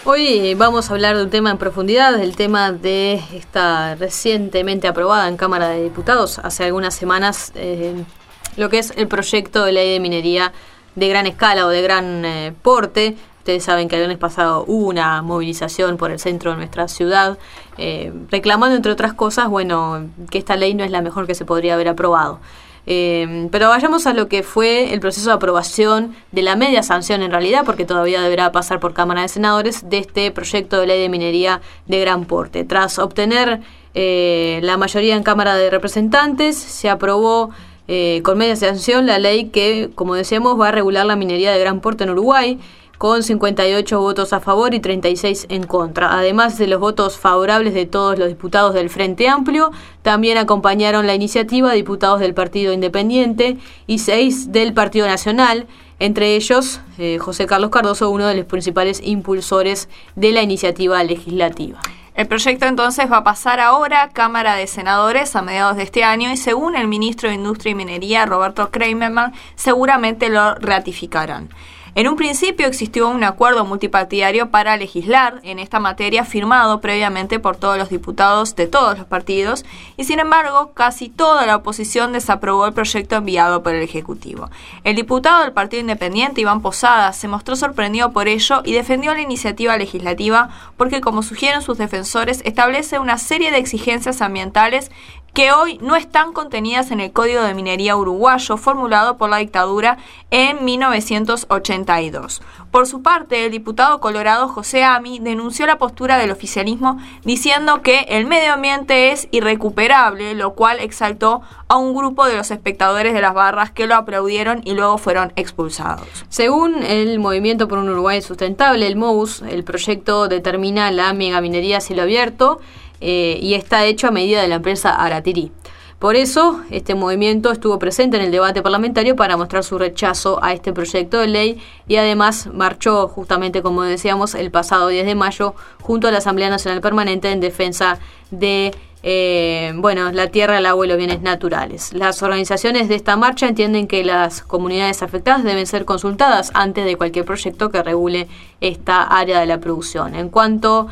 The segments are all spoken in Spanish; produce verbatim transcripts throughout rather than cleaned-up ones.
Hoy vamos a hablar de un tema en profundidad, el tema de esta recientemente aprobada en Cámara de Diputados hace algunas semanas, eh, lo que es el proyecto de ley de minería de gran escala o de gran eh, porte. Ustedes saben que el lunes pasado hubo una movilización por el centro de nuestra ciudad, eh, reclamando, entre otras cosas, bueno, que esta ley no es la mejor que se podría haber aprobado. Eh, pero vayamos a lo que fue el proceso de aprobación de la media sanción en realidad, porque todavía deberá pasar por Cámara de Senadores, de este proyecto de ley de minería de gran porte. Tras obtener eh, la mayoría en Cámara de Representantes, se aprobó eh, con media sanción la ley que, como decíamos, va a regular la minería de gran porte en Uruguay, con cincuenta y ocho votos a favor y treinta y seis en contra. Además de los votos favorables de todos los diputados del Frente Amplio, también acompañaron la iniciativa diputados del Partido Independiente y seis del Partido Nacional, entre ellos eh, José Carlos Cardoso, uno de los principales impulsores de la iniciativa legislativa. El proyecto entonces va a pasar ahora a Cámara de Senadores a mediados de este año y, según el ministro de Industria y Minería, Roberto Kramerman, seguramente lo ratificarán. En un principio existió un acuerdo multipartidario para legislar en esta materia firmado previamente por todos los diputados de todos los partidos y, sin embargo, casi toda la oposición desaprobó el proyecto enviado por el Ejecutivo. El diputado del Partido Independiente, Iván Posada, se mostró sorprendido por ello y defendió la iniciativa legislativa porque, como sugieren sus defensores, establece una serie de exigencias ambientales que hoy no están contenidas en el Código de Minería uruguayo formulado por la dictadura en mil novecientos ochenta y dos. Por su parte, el diputado colorado José Ami denunció la postura del oficialismo diciendo que el medio ambiente es irrecuperable, lo cual exaltó a un grupo de los espectadores de las barras que lo aplaudieron y luego fueron expulsados. Según el Movimiento por un Uruguay Sustentable, el M O U S, el proyecto determina la megaminería a cielo abierto, Eh, y está hecho a medida de la empresa Aratirí. Por eso, este movimiento estuvo presente en el debate parlamentario para mostrar su rechazo a este proyecto de ley y además marchó justamente, como decíamos, el pasado diez de mayo junto a la Asamblea Nacional Permanente en defensa de eh, bueno, la tierra, el agua y los bienes naturales. Las organizaciones de esta marcha entienden que las comunidades afectadas deben ser consultadas antes de cualquier proyecto que regule esta área de la producción. En cuanto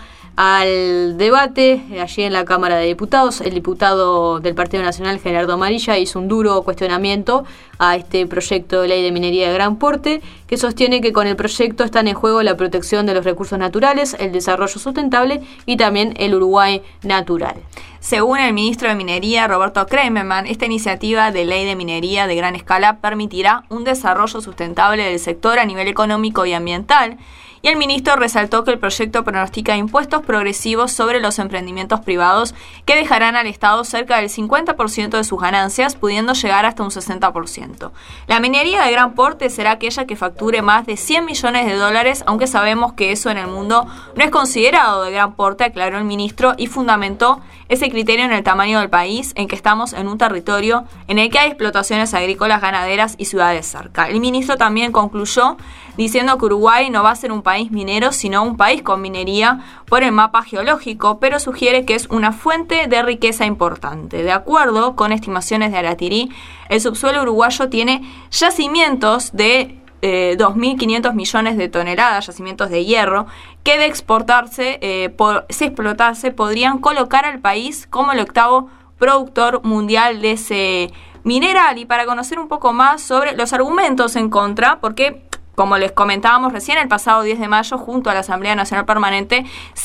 al debate, allí en la Cámara de Diputados, el diputado del Partido Nacional, Gerardo Amarilla, hizo un duro cuestionamiento a este proyecto de ley de minería de gran porte, que sostiene que con el proyecto están en juego la protección de los recursos naturales, el desarrollo sustentable y también el Uruguay natural. Según el ministro de Minería, Roberto Kramerman, esta iniciativa de ley de minería de gran escala permitirá un desarrollo sustentable del sector a nivel económico y ambiental. Y el ministro resaltó que el proyecto pronostica impuestos progresivos sobre los emprendimientos privados que dejarán al Estado cerca del cincuenta por ciento de sus ganancias, pudiendo llegar hasta un sesenta por ciento. La minería de gran porte será aquella que facture más de cien millones de dólares, aunque sabemos que eso en el mundo no es considerado de gran porte, aclaró el ministro, y fundamentó ese criterio en el tamaño del país, en que estamos en un territorio en el que hay explotaciones agrícolas, ganaderas y ciudades cerca. El ministro también concluyó diciendo que Uruguay no va a ser un país minero, sino un país con minería por el mapa geológico, pero sugiere que es una fuente de riqueza importante. De acuerdo con estimaciones de Aratirí, el subsuelo uruguayo tiene yacimientos de eh, dos mil quinientos millones de toneladas, yacimientos de hierro, que de exportarse, eh, por, se explotarse, podrían colocar al país como el octavo productor mundial de ese mineral. Y para conocer un poco más sobre los argumentos en contra, porque como les comentábamos recién, el pasado diez de mayo, junto a la Asamblea Nacional Permanente,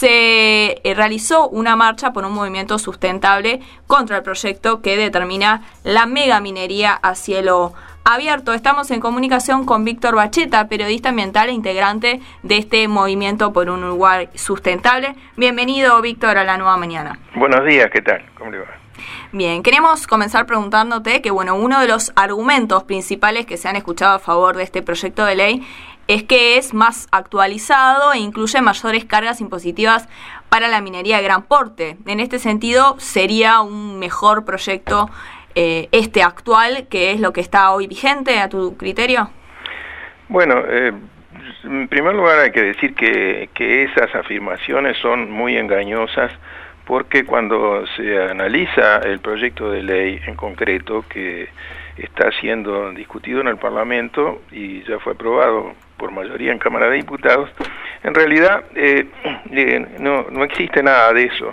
se eh, realizó una marcha por un movimiento sustentable contra el proyecto que determina la megaminería a cielo abierto. Estamos en comunicación con Víctor Bacheta, periodista ambiental e integrante de este movimiento por un Uruguay sustentable. Bienvenido, Víctor, a La Nueva Mañana. Buenos días, ¿qué tal? ¿Cómo le va? Bien, queremos comenzar preguntándote que, bueno, uno de los argumentos principales que se han escuchado a favor de este proyecto de ley es que es más actualizado e incluye mayores cargas impositivas para la minería de gran porte. En este sentido, ¿sería un mejor proyecto eh, este actual, que es lo que está hoy vigente, a tu criterio? Bueno, eh, en primer lugar hay que decir que, que esas afirmaciones son muy engañosas, porque cuando se analiza el proyecto de ley en concreto que está siendo discutido en el Parlamento y ya fue aprobado por mayoría en Cámara de Diputados, En realidad eh, eh, no, no existe nada de eso.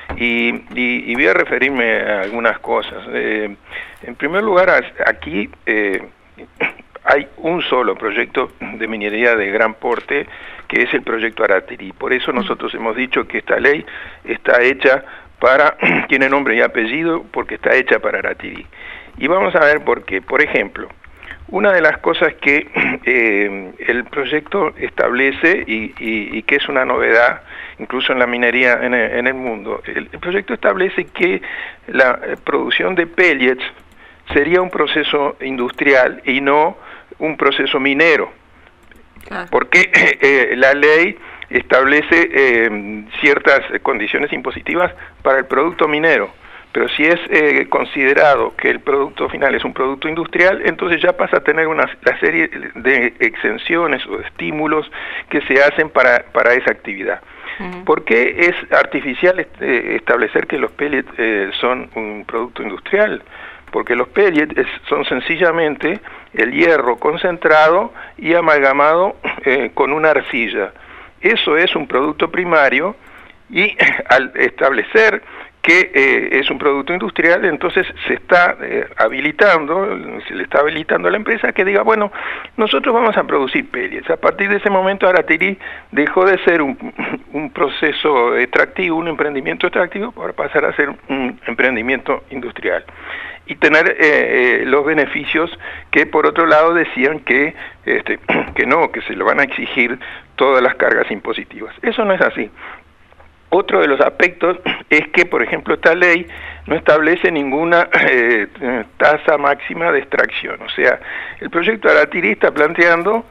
Y, y, y voy a referirme a algunas cosas. Eh, en primer lugar, aquí eh, hay un solo proyecto de minería de gran porte, que es el proyecto Aratiri. Por eso nosotros hemos dicho que esta ley está hecha para, tiene nombre y apellido, porque está hecha para Aratiri. Y vamos a ver por qué. Por ejemplo, una de las cosas que eh, el proyecto establece y, y, y que es una novedad, incluso en la minería en el, en el mundo, el, el proyecto establece que la eh, producción de pellets sería un proceso industrial y no un proceso minero. Claro. Porque eh, la ley establece eh, ciertas condiciones impositivas para el producto minero, pero si es eh, considerado que el producto final es un producto industrial, entonces ya pasa a tener una la serie de exenciones o de estímulos que se hacen para, para esa actividad. Uh-huh. ¿Por qué es artificial este, establecer que los pellets eh, son un producto industrial? Porque los pellets es, son sencillamente el hierro concentrado y amalgamado eh, con una arcilla. Eso es un producto primario y al establecer que eh, es un producto industrial, entonces se está eh, habilitando, se le está habilitando a la empresa que diga, bueno, nosotros vamos a producir pellets. A partir de ese momento Aratiri dejó de ser un, un proceso extractivo, un emprendimiento extractivo, para pasar a ser un emprendimiento industrial y tener eh, eh, los beneficios que por otro lado decían que, este, que no, que se lo van a exigir todas las cargas impositivas. Eso no es así. Otro de los aspectos es que, por ejemplo, esta ley no establece ninguna eh, tasa máxima de extracción. O sea, el proyecto Aratiri está planteando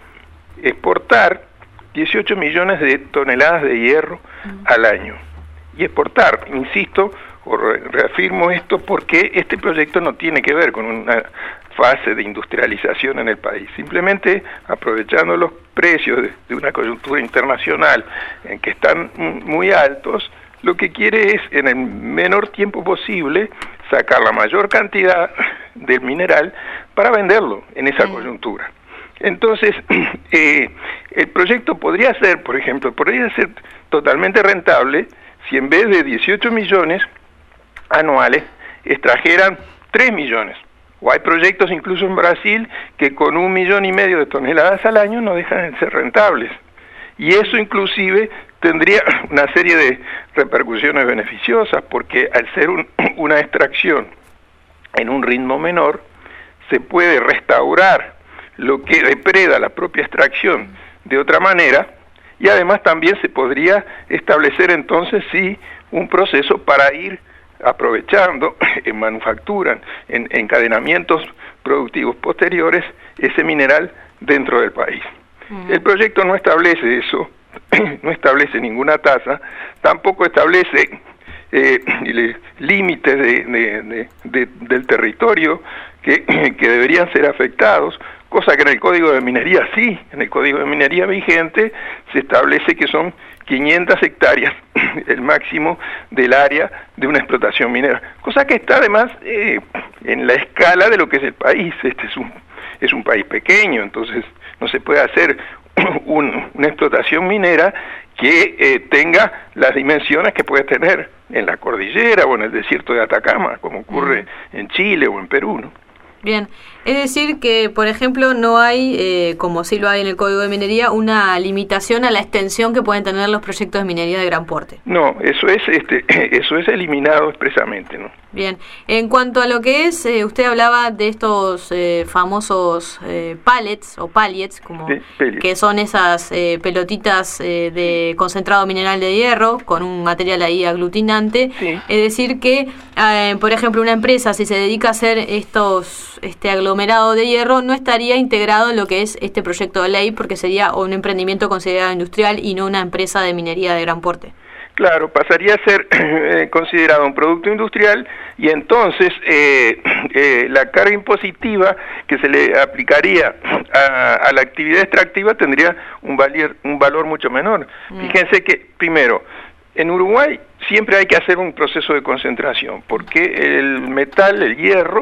exportar dieciocho millones de toneladas de hierro al año. Y exportar, insisto, o reafirmo esto, porque este proyecto no tiene que ver con una fase de industrialización en el país. Simplemente aprovechando los precios de, de una coyuntura internacional en que están muy altos, lo que quiere es en el menor tiempo posible sacar la mayor cantidad del mineral para venderlo en esa coyuntura. Entonces, eh, el proyecto podría ser, por ejemplo, podría ser totalmente rentable si en vez de dieciocho millones anuales extrajeran tres millones. O hay proyectos incluso en Brasil que con un millón y medio de toneladas al año no dejan de ser rentables. Y eso inclusive tendría una serie de repercusiones beneficiosas, porque al ser un, una extracción en un ritmo menor, se puede restaurar lo que depreda la propia extracción de otra manera, y además también se podría establecer entonces sí un proceso para ir aprovechando en manufactura, en encadenamientos productivos posteriores, ese mineral dentro del país. Uh-huh. El proyecto no establece eso, no establece ninguna tasa, tampoco establece eh, límites de, de, de, de, del territorio que, que deberían ser afectados, cosa que en el Código de Minería sí, en el Código de Minería vigente se establece que son quinientas hectáreas el máximo del área de una explotación minera, cosa que está además eh, en la escala de lo que es el país. Este es un, es un país pequeño, entonces no se puede hacer un, una explotación minera que eh, tenga las dimensiones que puede tener en la cordillera o en el desierto de Atacama, como ocurre en Chile o en Perú, ¿no? Bien, es decir que, por ejemplo, no hay, eh, como sí lo hay en el Código de Minería, una limitación a la extensión que pueden tener los proyectos de minería de gran porte. No, eso es este, eso es eliminado expresamente, ¿no? Bien, en cuanto a lo que es, eh, usted hablaba de estos eh, famosos eh, pallets o pallets, como sí, que son esas eh, pelotitas eh, de concentrado mineral de hierro con un material ahí aglutinante. Sí. Es decir que, eh, por ejemplo, una empresa si se dedica a hacer estos este aglomerado de hierro no estaría integrado en lo que es este proyecto de ley, porque sería un emprendimiento considerado industrial y no una empresa de minería de gran porte. Claro, pasaría a ser eh, considerado un producto industrial y entonces eh, eh, la carga impositiva que se le aplicaría a, a la actividad extractiva tendría un, valier, un valor mucho menor. Mm. Fíjense que, primero, en Uruguay siempre hay que hacer un proceso de concentración, porque el metal, el hierro,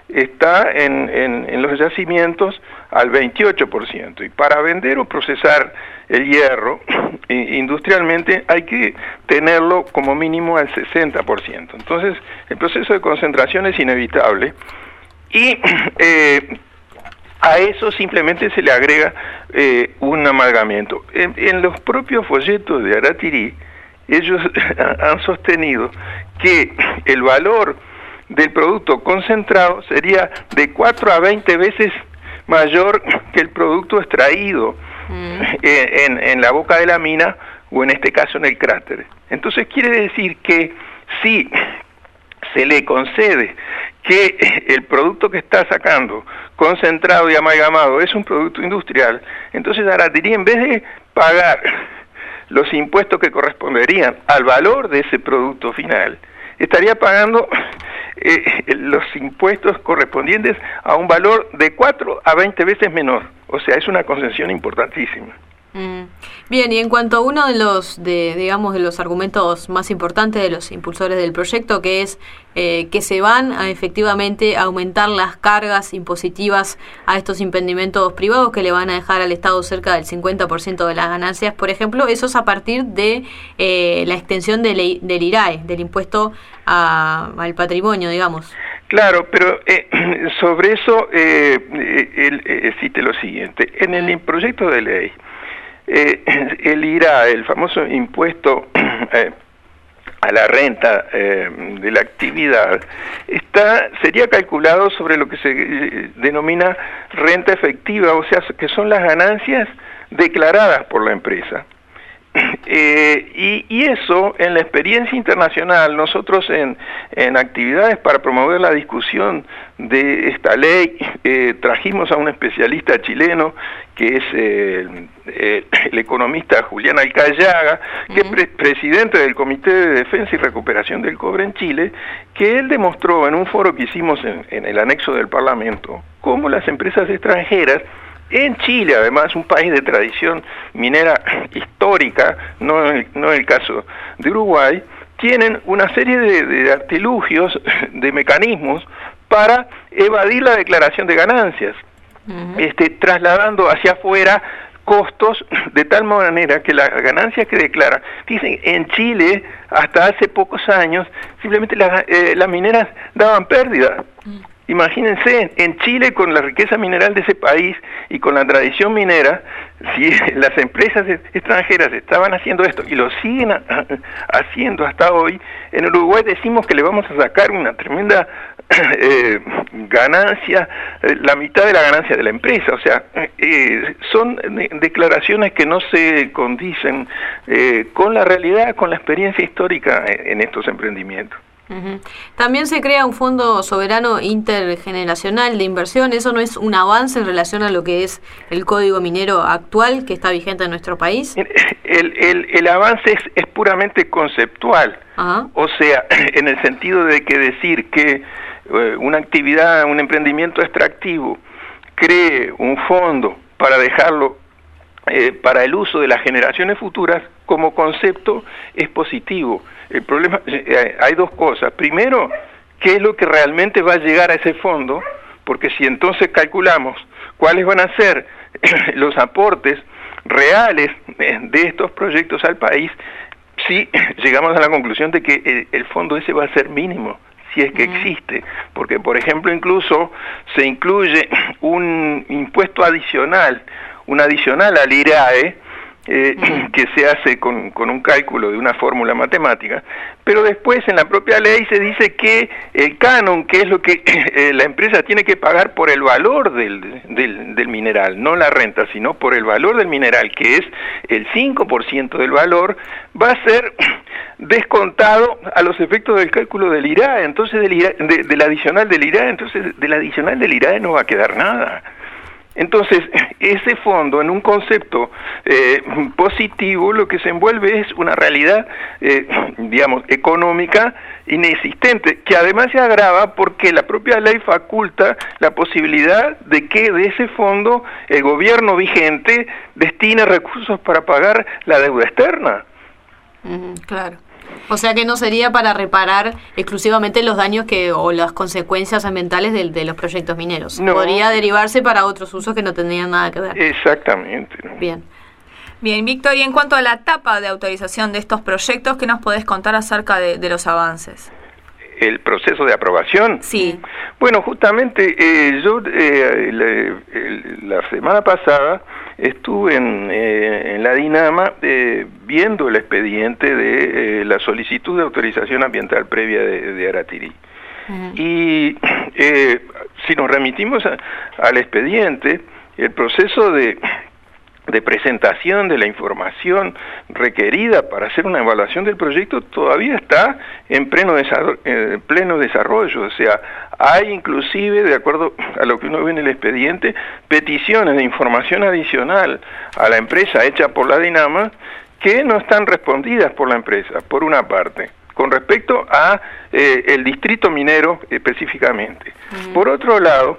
está en, en, en los yacimientos al veintiocho por ciento. Y para vender o procesar el hierro industrialmente hay que tenerlo como mínimo al sesenta por ciento. Entonces el proceso de concentración es inevitable y eh, a eso simplemente se le agrega eh, un amalgamiento. En, en los propios folletos de Aratirí, ellos han sostenido que el valor del producto concentrado sería de cuatro a veinte veces mayor que el producto extraído mm. en, en la boca de la mina o en este caso en el cráter. Entonces quiere decir que si se le concede que el producto que está sacando concentrado y amalgamado es un producto industrial, entonces Aratirí, en vez de pagar los impuestos que corresponderían al valor de ese producto final, estaría pagando eh, los impuestos correspondientes a un valor de cuatro a veinte veces menor. O sea, es una concesión importantísima. Mm. Bien, y en cuanto a uno de los, de, digamos, de los argumentos más importantes de los impulsores del proyecto, que es eh, que se van a efectivamente aumentar las cargas impositivas a estos emprendimientos privados que le van a dejar al Estado cerca del cincuenta por ciento de las ganancias, por ejemplo, eso es a partir de eh, la extensión del, del I R A E, del impuesto a, al patrimonio, digamos. Claro, pero eh, sobre eso eh, eh, eh, cite lo siguiente. En el proyecto de ley, Eh, el I R A, el famoso impuesto eh, a la renta eh, de la actividad, está sería calculado sobre lo que se eh, denomina renta efectiva, o sea, que son las ganancias declaradas por la empresa. Eh, y, y eso, en la experiencia internacional, nosotros en, en actividades para promover la discusión de esta ley, eh, trajimos a un especialista chileno, que es eh, eh, el economista Julián Alcayaga, que es pre presidente del Comité de Defensa y Recuperación del Cobre en Chile, que él demostró en un foro que hicimos en, en el anexo del Parlamento, cómo las empresas extranjeras en Chile, además, un país de tradición minera histórica, no en el, no en el caso de Uruguay, tienen una serie de, de artilugios, de mecanismos para evadir la declaración de ganancias, uh-huh. este, trasladando hacia afuera costos de tal manera que las ganancias que declaran, dicen, en Chile, hasta hace pocos años, simplemente la, eh, las mineras daban pérdida. Uh-huh. Imagínense, en Chile, con la riqueza mineral de ese país y con la tradición minera, si las empresas extranjeras estaban haciendo esto y lo siguen a, a, haciendo hasta hoy, en Uruguay decimos que le vamos a sacar una tremenda eh, ganancia, eh, la mitad de la ganancia de la empresa. O sea, eh, son de, declaraciones que no se condicen eh, con la realidad, con la experiencia histórica en, en estos emprendimientos. Uh-huh. También se crea un fondo soberano intergeneracional de inversión. ¿Eso no es un avance en relación a lo que es el código minero actual que está vigente en nuestro país? El, el, el avance es, es puramente conceptual. Uh-huh. O sea, en el sentido de que decir que eh, una actividad, un emprendimiento extractivo cree un fondo para dejarlo eh, para el uso de las generaciones futuras, como concepto es positivo. El problema, eh, hay dos cosas. Primero, ¿qué es lo que realmente va a llegar a ese fondo? Porque si entonces calculamos cuáles van a ser los aportes reales de estos proyectos al país, sí llegamos a la conclusión de que el, el fondo ese va a ser mínimo, si es que uh-huh. existe. Porque, por ejemplo, incluso se incluye un impuesto adicional, un adicional al I R A E, Eh, que se hace con, con un cálculo de una fórmula matemática, pero después en la propia ley se dice que el canon, que es lo que eh, la empresa tiene que pagar por el valor del, del, del mineral, no la renta, sino por el valor del mineral, que es el cinco por ciento del valor, va a ser descontado a los efectos del cálculo del I R A E, entonces del, I R A E, de, del adicional del I R A E, entonces del adicional del I R A E no va a quedar nada. Entonces, ese fondo, en un concepto eh, positivo, lo que se envuelve es una realidad, eh, digamos, económica inexistente, que además se agrava porque la propia ley faculta la posibilidad de que de ese fondo el gobierno vigente destine recursos para pagar la deuda externa. Mm, claro. O sea que no sería para reparar exclusivamente los daños que o las consecuencias ambientales de, de los proyectos mineros. No. Podría derivarse para otros usos que no tendrían nada que ver. Exactamente, ¿no? Bien. Bien, Víctor, y en cuanto a la etapa de autorización de estos proyectos, ¿qué nos podés contar acerca de, de los avances? ¿El proceso de aprobación? Sí. Bueno, justamente eh, yo eh, la, la semana pasada estuve en, eh, en la Dinama eh, viendo el expediente de eh, la solicitud de autorización ambiental previa de, de Aratirí. Uh-huh. Y eh, si nos remitimos a, al expediente, el proceso de... de presentación de la información requerida para hacer una evaluación del proyecto todavía está en pleno desarrollo, en pleno desarrollo. O sea, hay inclusive, de acuerdo a lo que uno ve en el expediente, peticiones de información adicional a la empresa hecha por la Dinama que no están respondidas por la empresa, por una parte, con respecto a eh, el distrito minero específicamente. Uh-huh. Por otro lado,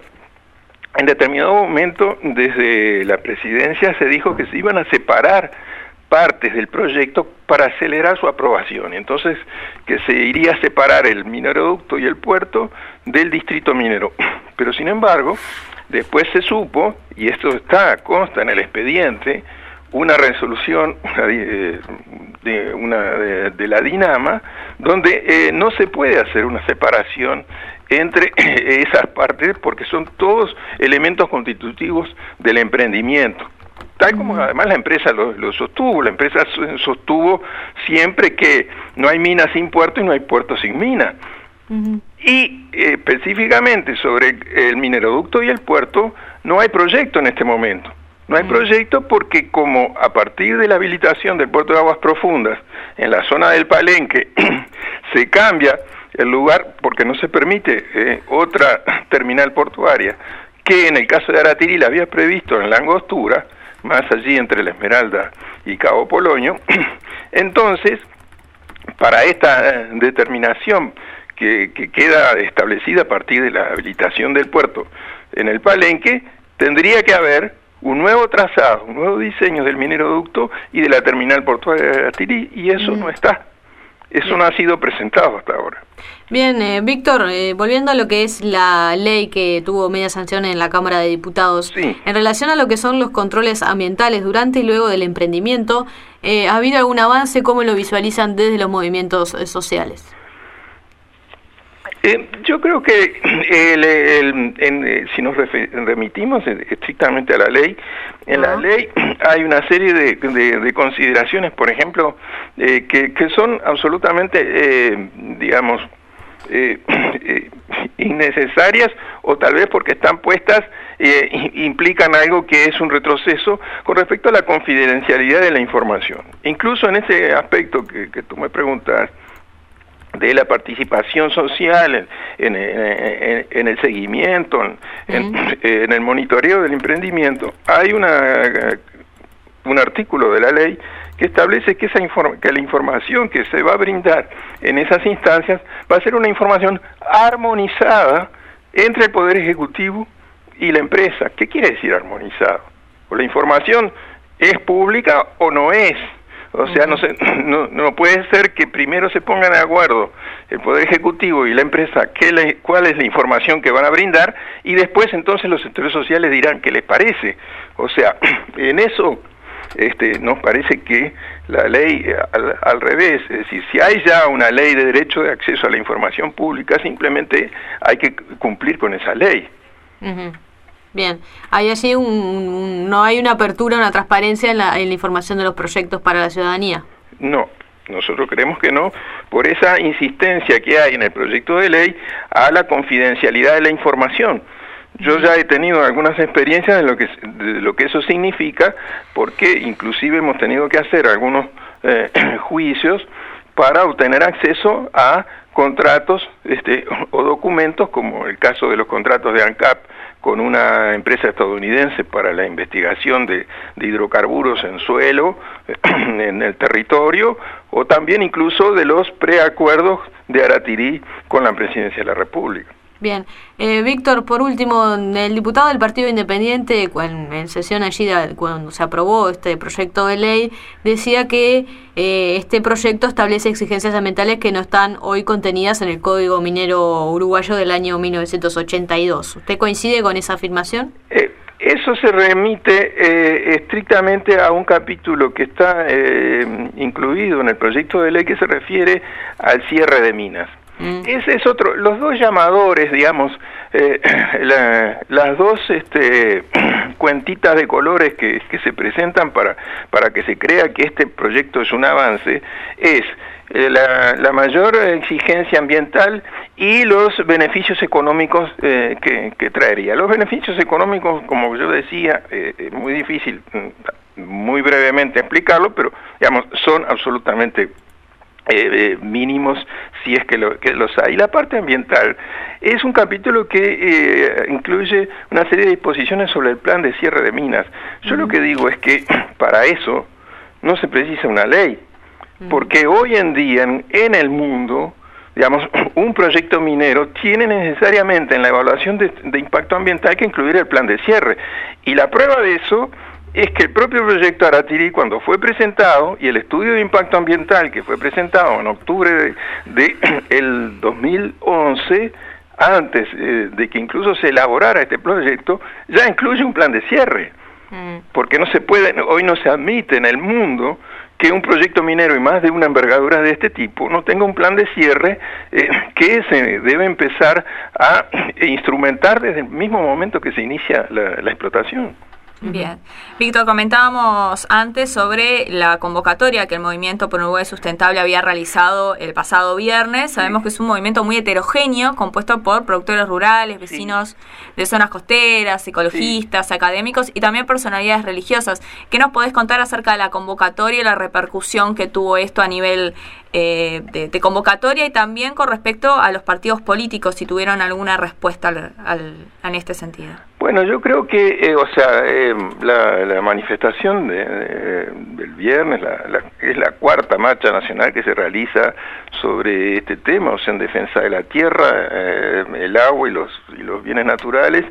en determinado momento, desde la presidencia se dijo que se iban a separar partes del proyecto para acelerar su aprobación. Entonces, que se iría a separar el mineroducto y el puerto del distrito minero. Pero, sin embargo, después se supo, y esto está consta en el expediente, una resolución una, de, de, una, de, de la Dinama, donde eh, no se puede hacer una separación entre esas partes, porque son todos elementos constitutivos del emprendimiento. Tal como además la empresa lo, lo sostuvo, la empresa sostuvo siempre que no hay mina sin puerto y no hay puerto sin mina. Uh-huh. Y eh, específicamente sobre el mineroducto y el puerto, no hay proyecto en este momento. No hay proyecto porque como a partir de la habilitación del puerto de aguas profundas en la zona del Palenque se cambia el lugar porque no se permite eh, otra terminal portuaria que en el caso de Aratirí la había previsto en la Angostura, más allí entre la Esmeralda y Cabo Polonio. Entonces, para esta determinación que, que queda establecida a partir de la habilitación del puerto en el Palenque, tendría que haber un nuevo trazado, un nuevo diseño del mineroducto y de la terminal portuaria de Aratirí, y eso mm. no está. Eso Bien. no ha sido presentado hasta ahora. Bien, eh, Víctor, eh, volviendo a lo que es la ley que tuvo media sanción en la Cámara de Diputados, sí. en relación a lo que son los controles ambientales durante y luego del emprendimiento, eh, ¿ha habido algún avance? ¿Cómo lo visualizan desde los movimientos eh, sociales? Eh, yo creo que el, el, en, eh, si nos refer, remitimos estrictamente a la ley, en uh-huh. la ley hay una serie de, de, de consideraciones, por ejemplo, eh, que, que son absolutamente, eh, digamos, eh, eh, innecesarias, o tal vez porque están puestas, eh, implican algo que es un retroceso con respecto a la confidencialidad de la información. Incluso en ese aspecto que, que tú me preguntas, de la participación social, en, en, en, en el seguimiento, en, en, mm. en el monitoreo del emprendimiento, hay una un artículo de la ley que establece que, esa inform- que la información que se va a brindar en esas instancias va a ser una información armonizada entre el Poder Ejecutivo y la empresa. ¿Qué quiere decir armonizado? O la información es pública o no es. O sea, no, se, no, no puede ser que primero se pongan de acuerdo el Poder Ejecutivo y la empresa qué le, cuál es la información que van a brindar, y después entonces los sectores sociales dirán qué les parece. O sea, en eso este, nos parece que la ley al, al revés, es decir, si hay ya una ley de derecho de acceso a la información pública, simplemente hay que cumplir con esa ley. Uh-huh. Bien, hay allí un, un, no hay una apertura, una transparencia en la, en la información de los proyectos para la ciudadanía. No, nosotros creemos que no, por esa insistencia que hay en el proyecto de ley a la confidencialidad de la información. Yo ya he tenido algunas experiencias de lo que, de lo que eso significa, porque inclusive hemos tenido que hacer algunos eh, juicios para obtener acceso a contratos este, o documentos, como el caso de los contratos de ANCAP con una empresa estadounidense para la investigación de, de hidrocarburos en suelo, en el territorio, o también incluso de los preacuerdos de Aratirí con la Presidencia de la República. Bien. Eh, Víctor, por último, el diputado del Partido Independiente, cuando, en sesión allí, cuando se aprobó este proyecto de ley, decía que eh, este proyecto establece exigencias ambientales que no están hoy contenidas en el Código Minero Uruguayo del año mil novecientos ochenta y dos. ¿Usted coincide con esa afirmación? Eh, eso se remite eh, estrictamente a un capítulo que está eh, incluido en el proyecto de ley que se refiere al cierre de minas. Ese es otro, los dos llamadores, digamos, eh, la, las dos este, cuentitas de colores que, que se presentan para, para que se crea que este proyecto es un avance, es eh, la, la mayor exigencia ambiental y los beneficios económicos eh, que, que traería. Los beneficios económicos, como yo decía, eh, es muy difícil, muy brevemente explicarlo, pero digamos, son absolutamente Eh, eh, mínimos si es que, lo, que los hay. La parte ambiental es un capítulo que eh, incluye una serie de disposiciones sobre el plan de cierre de minas. Yo uh-huh. lo que digo es que para eso no se precisa una ley, uh-huh. porque hoy en día en, en el mundo, digamos, un proyecto minero tiene necesariamente en la evaluación de, de impacto ambiental que incluir el plan de cierre, y la prueba de eso es que el propio proyecto Aratiri, cuando fue presentado, y el estudio de impacto ambiental que fue presentado en octubre de, de el dos mil once, antes eh, de que incluso se elaborara este proyecto, ya incluye un plan de cierre, mm. porque no se puede, hoy no se admite en el mundo que un proyecto minero y más de una envergadura de este tipo no tenga un plan de cierre eh, que se debe empezar a instrumentar desde el mismo momento que se inicia la, la explotación. Bien. Víctor, comentábamos antes sobre la convocatoria que el Movimiento por un Uruguay Sustentable había realizado el pasado viernes. Sabemos sí. que es un movimiento muy heterogéneo, compuesto por productores rurales, vecinos sí. de zonas costeras, ecologistas, sí. académicos y también personalidades religiosas. ¿Qué nos podés contar acerca de la convocatoria y la repercusión que tuvo esto a nivel eh, de, de convocatoria y también con respecto a los partidos políticos, si tuvieron alguna respuesta al, al, en este sentido? Bueno, yo creo que, eh, o sea, eh, la, la manifestación de, de, del viernes la, la, es la cuarta marcha nacional que se realiza sobre este tema, o sea, en defensa de la tierra, eh, el agua y los, y los bienes naturales,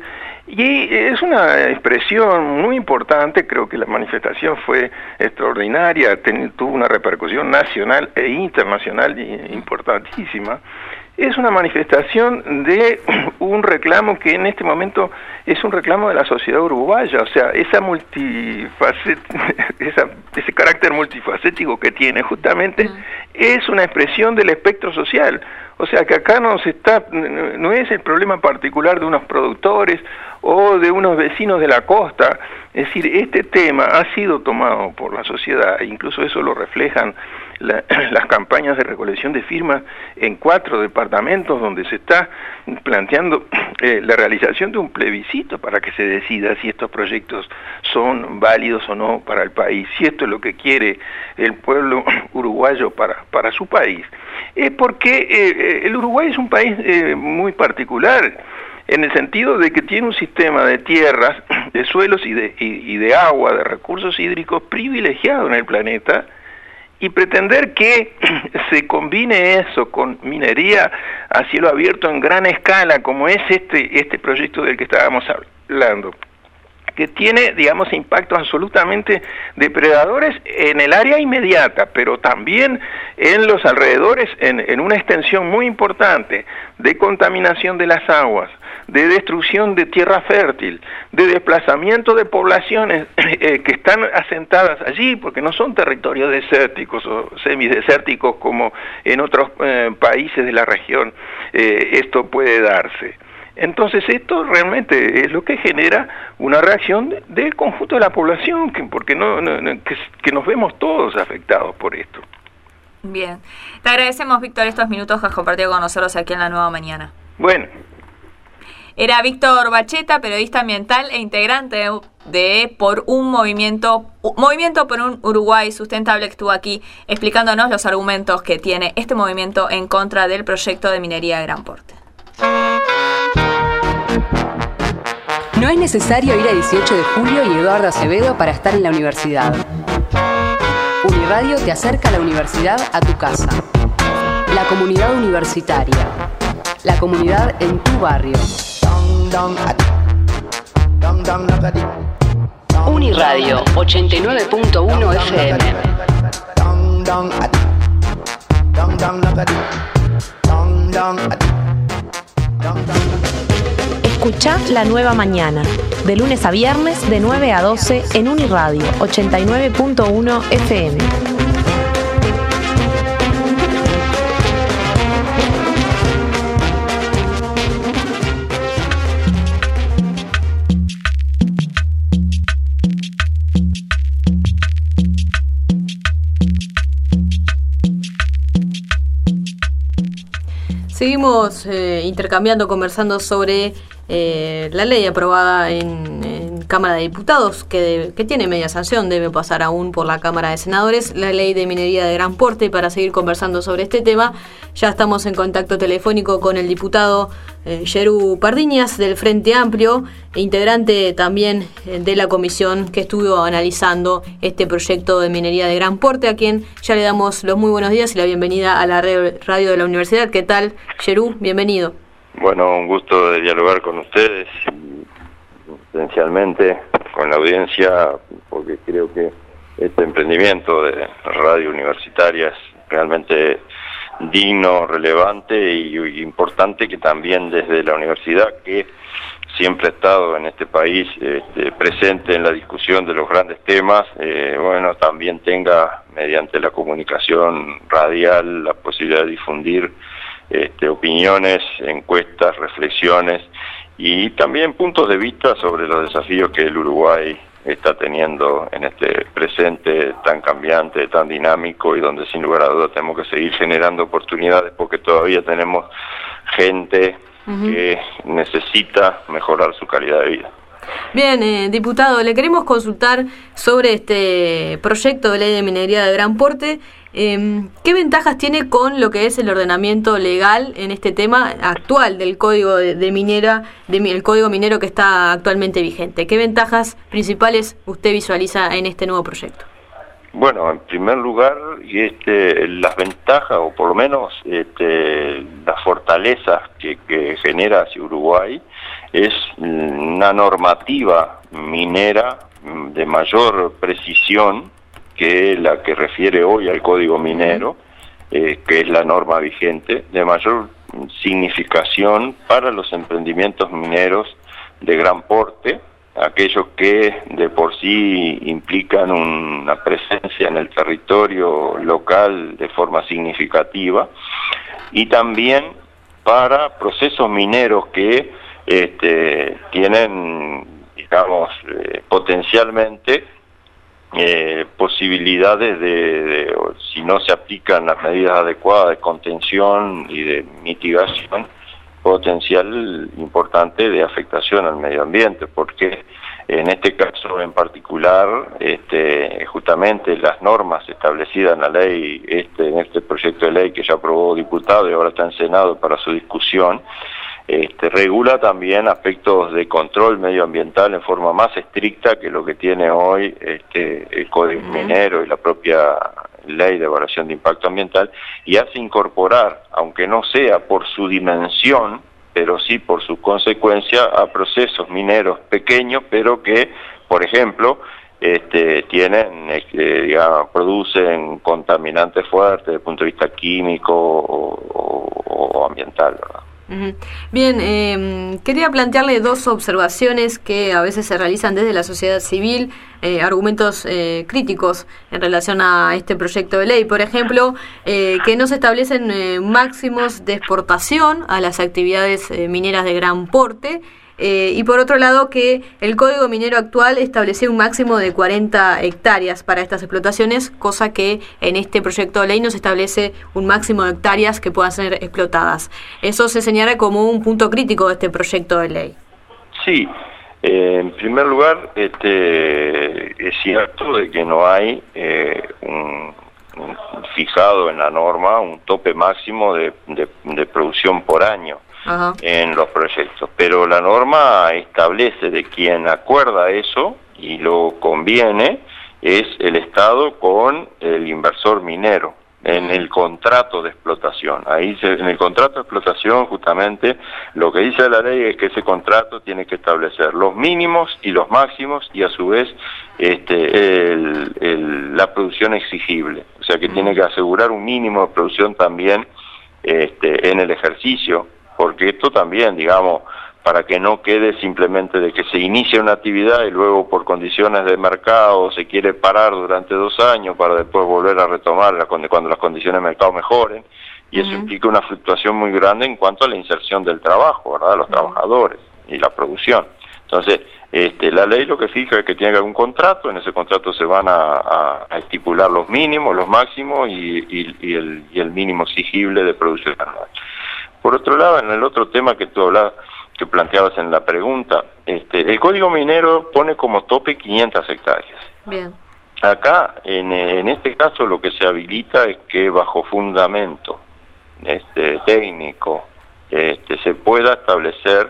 y es una expresión muy importante. Creo que la manifestación fue extraordinaria, ten, tuvo una repercusión nacional e internacional importantísima. Es una manifestación de un reclamo que en este momento es un reclamo de la sociedad uruguaya, o sea, esa multifacet, esa, ese carácter multifacético que tiene justamente uh-huh. es una expresión del espectro social. O sea, que acá no se está, no es el problema particular de unos productores o de unos vecinos de la costa. Es decir, este tema ha sido tomado por la sociedad, incluso eso lo reflejan la, las campañas de recolección de firmas en cuatro departamentos donde se está planteando eh, la realización de un plebiscito para que se decida si estos proyectos son válidos o no para el país, si esto es lo que quiere el pueblo uruguayo para, para su país. Es porque eh, el Uruguay es un país eh, muy particular, en el sentido de que tiene un sistema de tierras, de suelos y de, y, y de agua, de recursos hídricos privilegiado en el planeta, y pretender que se combine eso con minería a cielo abierto en gran escala, como es este, este proyecto del que estábamos hablando, que tiene, digamos, impactos absolutamente depredadores en el área inmediata, pero también en los alrededores, en, en una extensión muy importante de contaminación de las aguas, de destrucción de tierra fértil, de desplazamiento de poblaciones eh, que están asentadas allí, porque no son territorios desérticos o semidesérticos como en otros eh, países de la región eh, esto puede darse. Entonces esto realmente es lo que genera una reacción del conjunto de la población, que, porque no, no, no que, que nos vemos todos afectados por esto. Bien, te agradecemos, Víctor, estos minutos que has compartido con nosotros aquí en La Nueva Mañana. Bueno. Era Víctor Bacheta, periodista ambiental e integrante de Por un Movimiento, Movimiento por un Uruguay Sustentable, que estuvo aquí explicándonos los argumentos que tiene este movimiento en contra del proyecto de minería de gran porte. No es necesario ir a dieciocho de julio y Eduardo Acevedo para estar en la universidad. Uniradio te acerca a la universidad a tu casa. La comunidad universitaria. la comunidad en tu barrio. Uniradio ochenta y nueve punto uno F M. Escuchá La Nueva Mañana, de lunes a viernes de nueve a doce en Uniradio ochenta y nueve punto uno F M. Seguimos eh, intercambiando, conversando sobre eh, la ley aprobada en, en Cámara de Diputados, que, de, que tiene media sanción, debe pasar aún por la Cámara de Senadores, la ley de minería de gran porte. Para seguir conversando sobre este tema, ya estamos en contacto telefónico con el diputado eh, Yerú Pardiñas, del Frente Amplio, integrante también eh, de la comisión que estuvo analizando este proyecto de minería de gran porte, a quien ya le damos los muy buenos días y la bienvenida a la radio de la universidad. ¿Qué tal, Yerú? Bienvenido. Bueno, un gusto de dialogar con ustedes, esencialmente con la audiencia, porque creo que este emprendimiento de radio universitaria es realmente digno, relevante y, y importante, que también desde la universidad, que siempre ha estado en este país este, presente en la discusión de los grandes temas, eh, bueno, también tenga mediante la comunicación radial la posibilidad de difundir este, opiniones, encuestas, reflexiones y también puntos de vista sobre los desafíos que el Uruguay está teniendo en este presente tan cambiante, tan dinámico, y donde sin lugar a dudas tenemos que seguir generando oportunidades, porque todavía tenemos gente uh-huh. que necesita mejorar su calidad de vida. Bien, eh, diputado, le queremos consultar sobre este proyecto de ley de minería de gran porte. Eh, ¿Qué ventajas tiene con lo que es el ordenamiento legal en este tema actual del código de, de minera, de, el código minero que está actualmente vigente? ¿Qué ventajas principales usted visualiza en este nuevo proyecto? Bueno, en primer lugar, y este, las ventajas, o por lo menos este, las fortalezas que, que genera hacia Uruguay, es una normativa minera de mayor precisión que la que refiere hoy al Código Minero, eh, que es la norma vigente, de mayor significación para los emprendimientos mineros de gran porte, aquellos que de por sí implican una presencia en el territorio local de forma significativa, y también para procesos mineros que este, tienen, digamos, eh, potencialmente eh, posibilidades de, de, si no se aplican las medidas adecuadas de contención y de mitigación, potencial importante de afectación al medio ambiente, porque en este caso en particular, este, justamente las normas establecidas en la ley, este, en este proyecto de ley que ya aprobó diputado y ahora está en Senado para su discusión, este, regula también aspectos de control medioambiental en forma más estricta que lo que tiene hoy este, el Código uh-huh. Minero y la propia Ley de Evaluación de Impacto Ambiental, y hace incorporar, aunque no sea por su dimensión, pero sí por su consecuencia, a procesos mineros pequeños, pero que, por ejemplo, este, tienen, este, digamos, producen contaminantes fuertes desde el punto de vista químico o, o, o ambiental, ¿verdad? Bien, eh, quería plantearle dos observaciones que a veces se realizan desde la sociedad civil, eh, argumentos eh, críticos en relación a este proyecto de ley. Por ejemplo, eh, que no se establecen eh, máximos de exportación a las actividades eh, mineras de gran porte. Eh, y por otro lado, que el Código Minero actual establecía un máximo de cuarenta hectáreas para estas explotaciones, cosa que en este proyecto de ley no se establece un máximo de hectáreas que puedan ser explotadas. Eso se señala como un punto crítico de este proyecto de ley. Sí, eh, en primer lugar, este, es cierto de que no hay eh, un, un fijado en la norma un tope máximo de, de, de producción por año. Ajá. En los proyectos, pero la norma establece de quien acuerda eso y lo conviene es el Estado con el inversor minero, en el contrato de explotación. Ahí se, en el contrato de explotación justamente lo que dice la ley es que ese contrato tiene que establecer los mínimos y los máximos y a su vez este, el, el, la producción exigible. O sea que mm. tiene que asegurar un mínimo de producción también este, en el ejercicio, porque esto también, digamos, para que no quede simplemente de que se inicia una actividad y luego por condiciones de mercado se quiere parar durante dos años para después volver a retomarla cuando las condiciones de mercado mejoren, y uh-huh. eso implica una fluctuación muy grande en cuanto a la inserción del trabajo, ¿verdad?, de los uh-huh. trabajadores y la producción. Entonces, este, la ley lo que fija es que tiene que haber un contrato, en ese contrato se van a, a, a estipular los mínimos, los máximos y, y, y, el, y el mínimo exigible de producción anual. Por otro lado, en el otro tema que tú hablabas, que planteabas en la pregunta, este, el Código Minero pone como tope quinientas hectáreas. Bien. Acá, en, en este caso, lo que se habilita es que bajo fundamento este, técnico este, se pueda establecer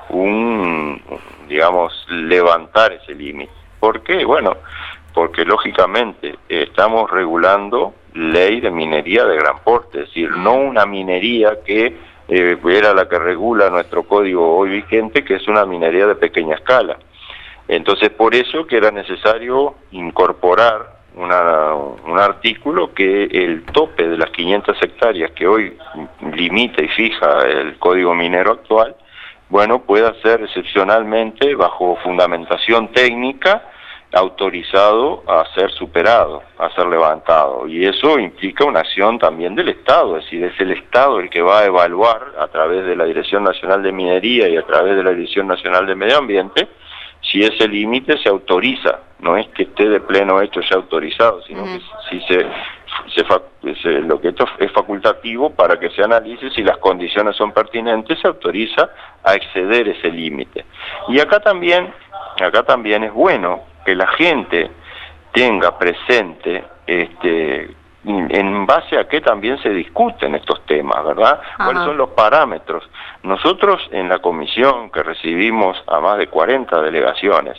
un, digamos, levantar ese límite. ¿Por qué? Bueno, porque lógicamente estamos regulando ley de minería de gran porte, es decir, no una minería que Eh, era la que regula nuestro código hoy vigente, que es una minería de pequeña escala. Entonces, por eso que era necesario incorporar una, un artículo que el tope de las quinientas hectáreas que hoy limita y fija el código minero actual, bueno, pueda ser excepcionalmente, bajo fundamentación técnica, autorizado a ser superado, a ser levantado, y eso implica una acción también del Estado, es decir, es el Estado el que va a evaluar a través de la Dirección Nacional de Minería y a través de la Dirección Nacional de Medio Ambiente si ese límite se autoriza, no es que esté de pleno hecho ya autorizado, sino uh-huh. que si se, se, se lo que esto es facultativo para que se analice si las condiciones son pertinentes, se autoriza a exceder ese límite. Y acá también, acá también es bueno que la gente tenga presente este en base a qué también se discuten estos temas, ¿verdad? Ajá. ¿Cuáles son los parámetros? Nosotros en la comisión, que recibimos a más de cuarenta delegaciones,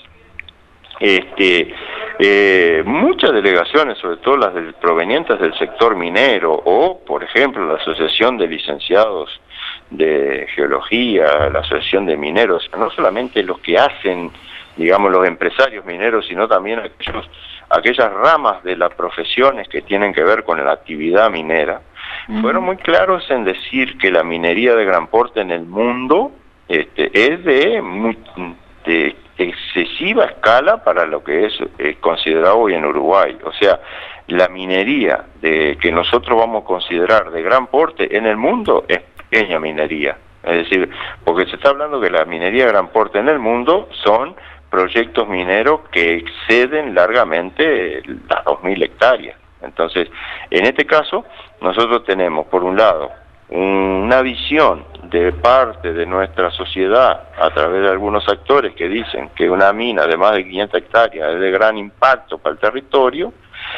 este eh, muchas delegaciones, sobre todo las del, provenientes del sector minero, o por ejemplo la Asociación de Licenciados de Geología, la Asociación de Mineros, no solamente los que hacen, digamos, los empresarios mineros, sino también aquellos, aquellas ramas de las profesiones que tienen que ver con la actividad minera, uh-huh. fueron muy claros en decir que la minería de gran porte en el mundo este, es de, muy, de excesiva escala para lo que es, es considerado hoy en Uruguay. O sea, la minería de que nosotros vamos a considerar de gran porte en el mundo es pequeña minería. Es decir, porque se está hablando que la minería de gran porte en el mundo son proyectos mineros que exceden largamente las dos mil hectáreas. Entonces, en este caso, nosotros tenemos, por un lado, una visión de parte de nuestra sociedad, a través de algunos actores que dicen que una mina de más de quinientas hectáreas es de gran impacto para el territorio,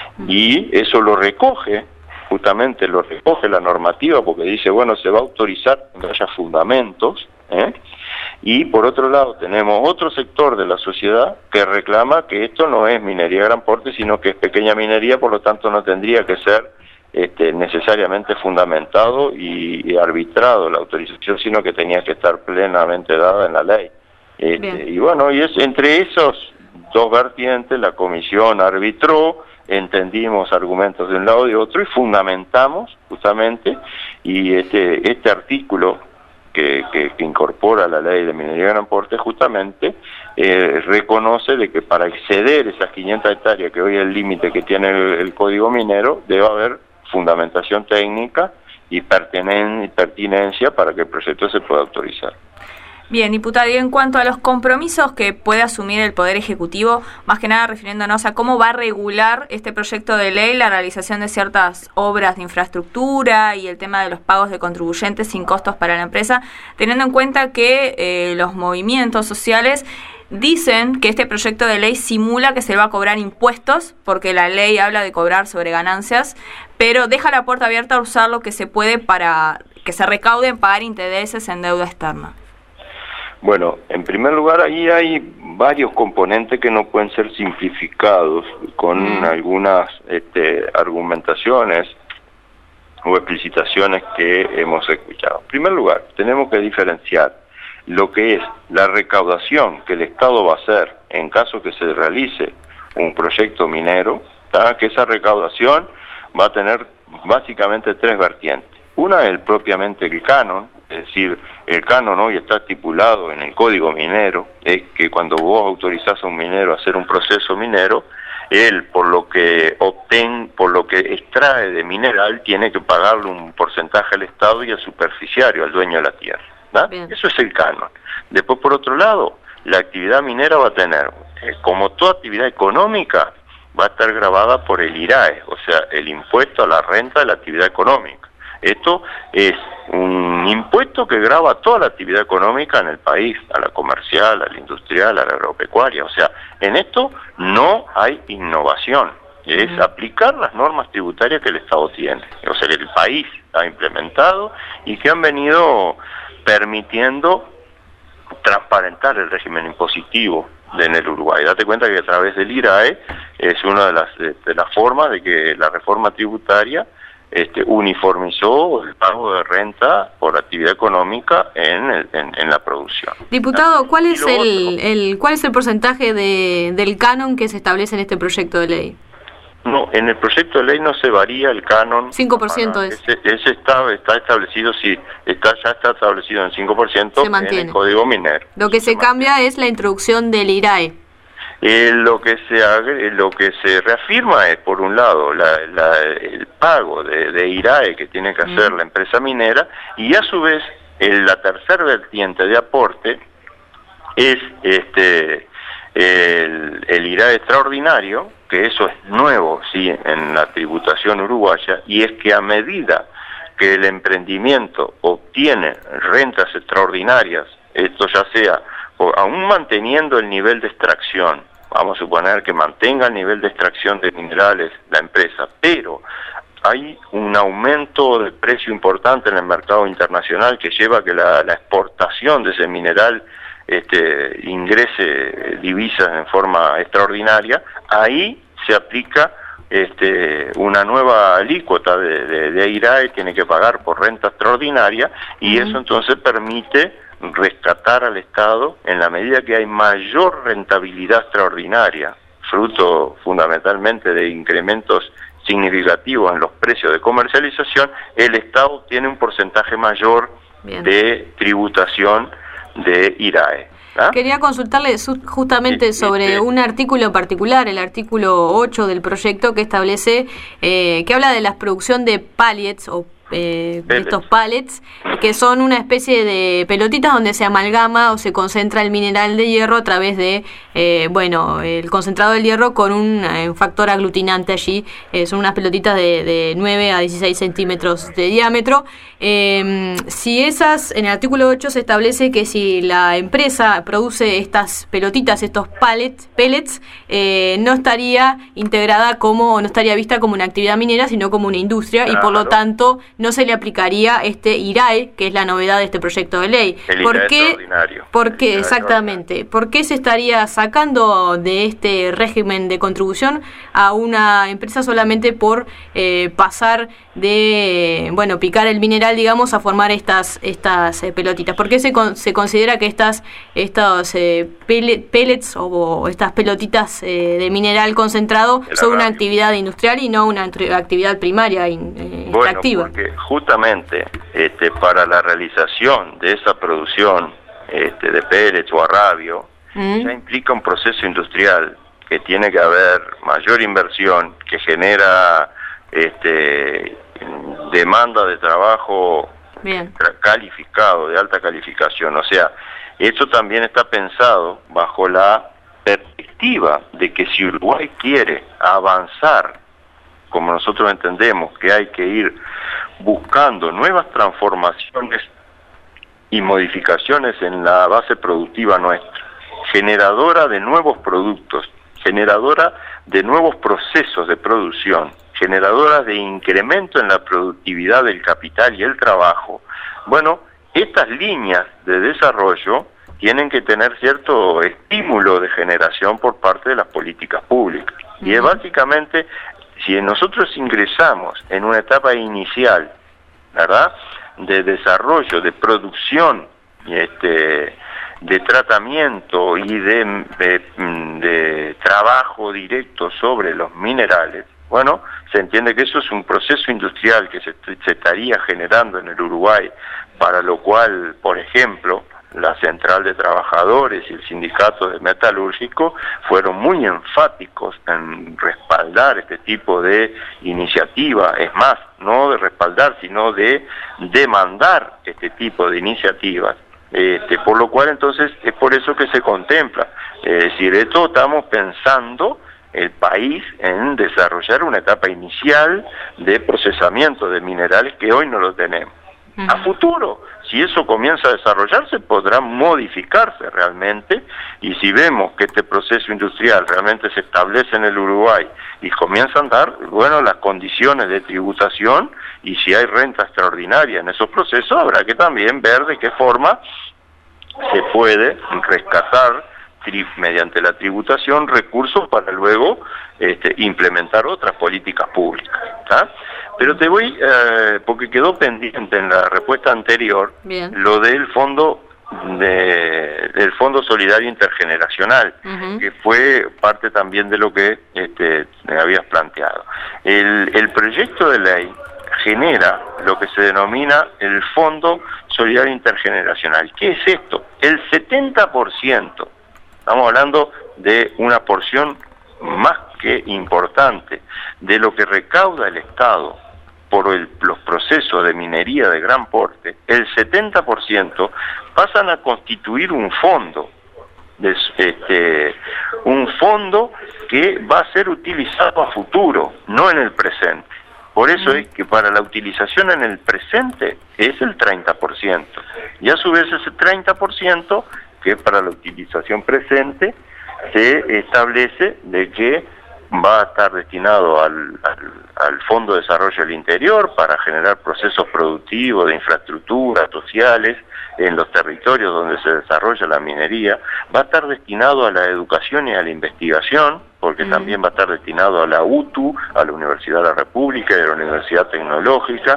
y eso lo recoge, justamente lo recoge la normativa, porque dice, bueno, se va a autorizar cuando haya fundamentos, ¿eh? Y por otro lado tenemos otro sector de la sociedad que reclama que esto no es minería de gran porte, sino que es pequeña minería, por lo tanto no tendría que ser este, necesariamente fundamentado y, y arbitrado la autorización, sino que tenía que estar plenamente dada en la ley. Este, y bueno, y es entre esos dos vertientes la comisión arbitró, entendimos argumentos de un lado y de otro y fundamentamos justamente, y este, este artículo Que, que, que incorpora la ley de minería de gran porte justamente eh, reconoce de que para exceder esas quinientas hectáreas, que hoy es el límite que tiene el, el código minero, debe haber fundamentación técnica y pertinen, pertinencia para que el proyecto se pueda autorizar. Bien, diputado, y en cuanto a los compromisos que puede asumir el Poder Ejecutivo, más que nada refiriéndonos a cómo va a regular este proyecto de ley la realización de ciertas obras de infraestructura y el tema de los pagos de contribuyentes sin costos para la empresa, teniendo en cuenta que eh, los movimientos sociales dicen que este proyecto de ley simula que se va a cobrar impuestos, porque la ley habla de cobrar sobre ganancias, pero deja la puerta abierta a usar lo que se puede para que se recauden pagar intereses en deuda externa. Bueno, en primer lugar, ahí hay varios componentes que no pueden ser simplificados con mm. algunas este, argumentaciones o explicitaciones que hemos escuchado. En primer lugar, tenemos que diferenciar lo que es la recaudación que el Estado va a hacer en caso que se realice un proyecto minero, ¿tá? Que esa recaudación va a tener básicamente tres vertientes. Una es propiamente el canon, es decir, el canon hoy está estipulado en el Código Minero, es que cuando vos autorizás a un minero a hacer un proceso minero, él por lo que obtén, por lo que extrae de mineral, tiene que pagarle un porcentaje al Estado y al superficiario, al dueño de la tierra, ¿no? Eso es el canon. Después, por otro lado, la actividad minera va a tener, eh, como toda actividad económica, va a estar grabada por el I R A E, o sea, el impuesto a la renta de la actividad económica. Esto es un impuesto que grava toda la actividad económica en el país, a la comercial, a la industrial, a la agropecuaria. O sea, en esto no hay innovación, es uh-huh. aplicar las normas tributarias que el Estado tiene, o sea, que el país ha implementado y que han venido permitiendo transparentar el régimen impositivo de en el Uruguay. Date cuenta que a través del I R A E es una de las, de, de las formas de que la reforma tributaria Este, uniformizó el pago de renta por actividad económica en, el, en, en la producción. Diputado, ¿cuál es el, el cuál es el porcentaje de, del canon que se establece en este proyecto de ley? No, en el proyecto de ley no se varía el canon. cinco por ciento es. Ese, ese está, está establecido, sí, está, ya está establecido en cinco por ciento en el Código Minero. Lo que se, se cambia es la introducción del I R A E. Eh, lo que se agre, lo que se reafirma es, por un lado, la, la, el pago de, de I R A E que tiene que hacer mm. la empresa minera, y a su vez el, la tercera vertiente de aporte es este el, el I R A E extraordinario, que eso es nuevo, sí, en la tributación uruguaya, y es que a medida que el emprendimiento obtiene rentas extraordinarias, esto ya sea o, aún manteniendo el nivel de extracción, vamos a suponer que mantenga el nivel de extracción de minerales la empresa, pero hay un aumento de precio importante en el mercado internacional que lleva a que la, la exportación de ese mineral este, ingrese divisas en forma extraordinaria, ahí se aplica este, una nueva alícuota de, de, de I R A E, tiene que pagar por renta extraordinaria, y uh-huh. eso entonces permite rescatar al Estado en la medida que hay mayor rentabilidad extraordinaria, fruto fundamentalmente de incrementos significativos en los precios de comercialización. El Estado tiene un porcentaje mayor Bien. de tributación de I R A E. ¿Ah? Quería consultarle justamente sí, sobre sí, sí. un artículo en particular, el artículo ocho del proyecto, que establece, eh, que habla de la producción de pallets o Eh, de estos pallets, que son una especie de pelotitas donde se amalgama o se concentra el mineral de hierro a través de, eh, bueno, el concentrado del hierro con un, eh, un factor aglutinante allí. Eh, son unas pelotitas de, de nueve a dieciséis centímetros de diámetro. Eh, si esas, en el artículo ocho se establece que si la empresa produce estas pelotitas, estos pallets, pellets, eh, no estaría integrada como, no estaría vista como una actividad minera, sino como una industria, claro. y por lo tanto no se le aplicaría este I R A E, que es la novedad de este proyecto de ley. El ¿Por I R A E qué? Extraordinario. ¿Por qué? Exactamente. ¿Por qué se estaría sacando de este régimen de contribución a una empresa solamente por eh, pasar de, bueno, picar el mineral, digamos, a formar estas estas eh, pelotitas? ¿Por qué se, con, se considera que estas estos eh, pellet, pellets o, o estas pelotitas eh, de mineral concentrado son una actividad industrial y no una actividad primaria eh, bueno, extractiva? Porque justamente este, para la realización de esa producción este, de pellets o arrabio, ¿Mm? ya implica un proceso industrial que tiene que haber mayor inversión, que genera este, demanda de trabajo Bien. calificado, de alta calificación. O sea, eso también está pensado bajo la perspectiva de que si Uruguay quiere avanzar, como nosotros entendemos que hay que ir buscando nuevas transformaciones y modificaciones en la base productiva nuestra, generadora de nuevos productos, generadora de nuevos procesos de producción, generadora de incremento en la productividad del capital y el trabajo. Bueno, estas líneas de desarrollo tienen que tener cierto estímulo de generación por parte de las políticas públicas. Y es básicamente si nosotros ingresamos en una etapa inicial, ¿verdad?, de desarrollo, de producción, este, de tratamiento y de, de, de trabajo directo sobre los minerales, bueno, se entiende que eso es un proceso industrial que se, se estaría generando en el Uruguay, para lo cual, por ejemplo, la Central de Trabajadores y el Sindicato de Metalúrgicos fueron muy enfáticos en respaldar este tipo de iniciativa, es más, no de respaldar, sino de demandar este tipo de iniciativas. Este, por lo cual entonces es por eso que se contempla, es decir, esto estamos pensando el país en desarrollar una etapa inicial de procesamiento de minerales que hoy no lo tenemos. Uh-huh. A futuro, si eso comienza a desarrollarse, podrá modificarse realmente, y si vemos que este proceso industrial realmente se establece en el Uruguay y comienzan a dar, bueno, las condiciones de tributación, y si hay renta extraordinaria en esos procesos, habrá que también ver de qué forma se puede rescatar mediante la tributación recursos para luego este, implementar otras políticas públicas, ¿tá? Pero te voy, eh, porque quedó pendiente en la respuesta anterior, Bien. lo del fondo de, del Fondo Solidario Intergeneracional, uh-huh. que fue parte también de lo que este, me habías planteado. El, el proyecto de ley genera lo que se denomina el Fondo Solidario Intergeneracional. ¿Qué es esto? El setenta por ciento, estamos hablando de una porción más que importante de lo que recauda el Estado por el, los procesos de minería de gran porte, el setenta por ciento pasan a constituir un fondo, de, este, un fondo que va a ser utilizado a futuro, no en el presente. Por eso es que para la utilización en el presente es el treinta por ciento, y a su vez ese treinta por ciento que para la utilización presente se establece de que va a estar destinado al, al, al Fondo de Desarrollo del Interior para generar procesos productivos de infraestructuras sociales en los territorios donde se desarrolla la minería, va a estar destinado a la educación y a la investigación, porque mm. también va a estar destinado a la U T U, a la Universidad de la República y a la Universidad Tecnológica,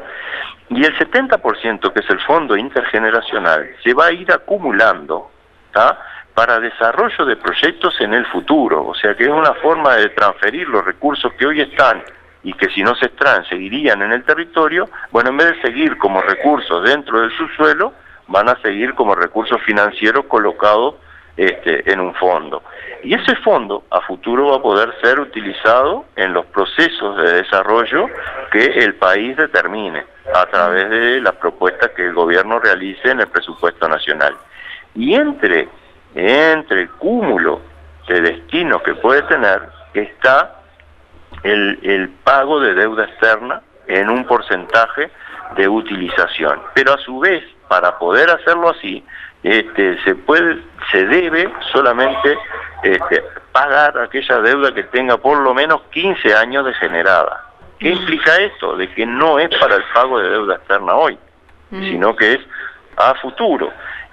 y el setenta por ciento, que es el Fondo Intergeneracional, se va a ir acumulando, ¿tá?, para desarrollo de proyectos en el futuro, o sea que es una forma de transferir los recursos que hoy están y que si no se extraen seguirían en el territorio, bueno, en vez de seguir como recursos dentro del subsuelo, van a seguir como recursos financieros colocados este, en un fondo. Y ese fondo a futuro va a poder ser utilizado en los procesos de desarrollo que el país determine a través de las propuestas que el gobierno realice en el presupuesto nacional. Y entre entre el cúmulo de destinos que puede tener está el, el pago de deuda externa en un porcentaje de utilización. Pero a su vez, para poder hacerlo así, este, se puede, se debe solamente este, pagar aquella deuda que tenga por lo menos quince años de generada. ¿Qué implica esto? De que no es para el pago de deuda externa hoy, mm. sino que es a futuro.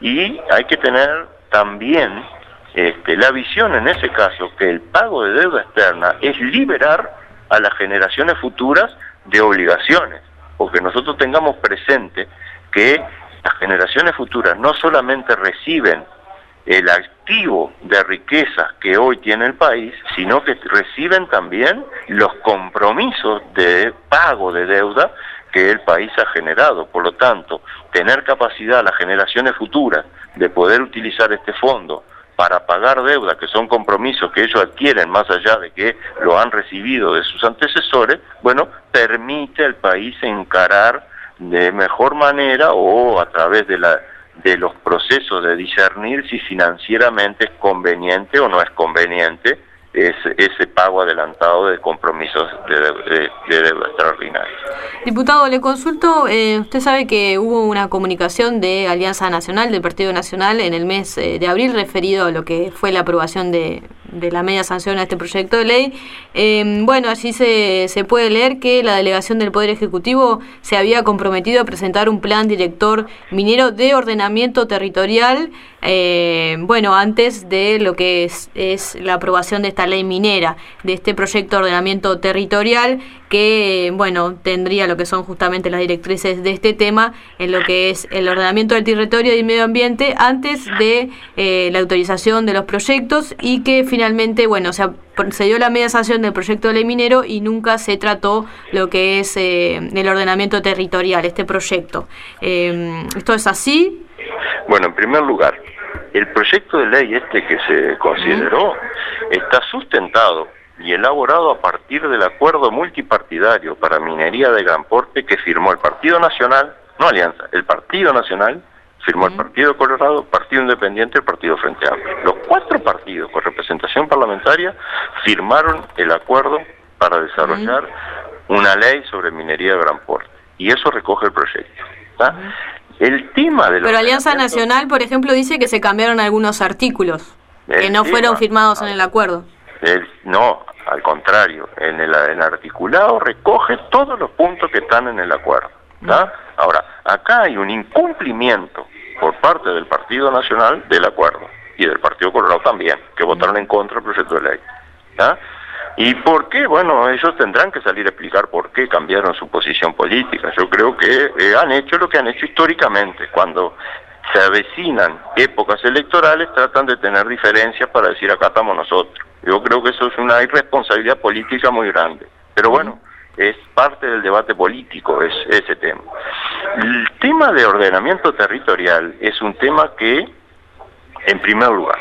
Y hay que tener también este, la visión en ese caso que el pago de deuda externa es liberar a las generaciones futuras de obligaciones, porque nosotros tengamos presente que las generaciones futuras no solamente reciben el activo de riquezas que hoy tiene el país, sino que reciben también los compromisos de pago de deuda que el país ha generado. Por lo tanto, tener capacidad las generaciones futuras de poder utilizar este fondo para pagar deuda, que son compromisos que ellos adquieren más allá de que lo han recibido de sus antecesores, bueno, permite al país encarar de mejor manera o a través de la de los procesos de discernir si financieramente es conveniente o no es conveniente ese, ese pago adelantado de compromisos de, de, de deuda extraordinaria. Diputado, le consulto, eh, usted sabe que hubo una comunicación de Alianza Nacional, del Partido Nacional, en el mes eh, de abril referido a lo que fue la aprobación de, de la media sanción a este proyecto de ley, eh, bueno, allí se, se puede leer que la delegación del Poder Ejecutivo se había comprometido a presentar un plan director minero de ordenamiento territorial, eh, bueno, antes de lo que es, es la aprobación de esta ley minera, de este proyecto de ordenamiento territorial, que, bueno, tendría lo que son justamente las directrices de este tema en lo que es el ordenamiento del territorio y el medio ambiente antes de eh, la autorización de los proyectos, y que finalmente, bueno, se, se dio la media sanción del proyecto de ley minero y nunca se trató lo que es eh, el ordenamiento territorial, este proyecto. Eh, ¿Esto es así? Bueno, en primer lugar, el proyecto de ley este que se consideró ¿Mm? está sustentado y elaborado a partir del acuerdo multipartidario para minería de gran porte que firmó el Partido Nacional, no Alianza, el Partido Nacional, firmó el Partido Colorado, Partido Independiente y el Partido Frente Amplio. Los cuatro partidos con representación parlamentaria firmaron el acuerdo para desarrollar una ley sobre minería de gran porte, y eso recoge el proyecto, ¿tá? El tema de Pero Alianza Nacional, por ejemplo, dice que se cambiaron algunos artículos que no tema, fueron firmados en el acuerdo. El, no, al contrario, en el, en el articulado recoge todos los puntos que están en el acuerdo, ¿tá? Ahora, acá hay un incumplimiento por parte del Partido Nacional del acuerdo, y del Partido Colorado también, que votaron en contra del proyecto de ley, ¿tá? ¿Y por qué? Bueno, ellos tendrán que salir a explicar por qué cambiaron su posición política. Yo creo que eh, han hecho lo que han hecho históricamente. Cuando se avecinan épocas electorales, tratan de tener diferencias para decir acá estamos nosotros. Yo creo que eso es una irresponsabilidad política muy grande. Pero bueno, es parte del debate político es ese tema. El tema de ordenamiento territorial es un tema que, en primer lugar,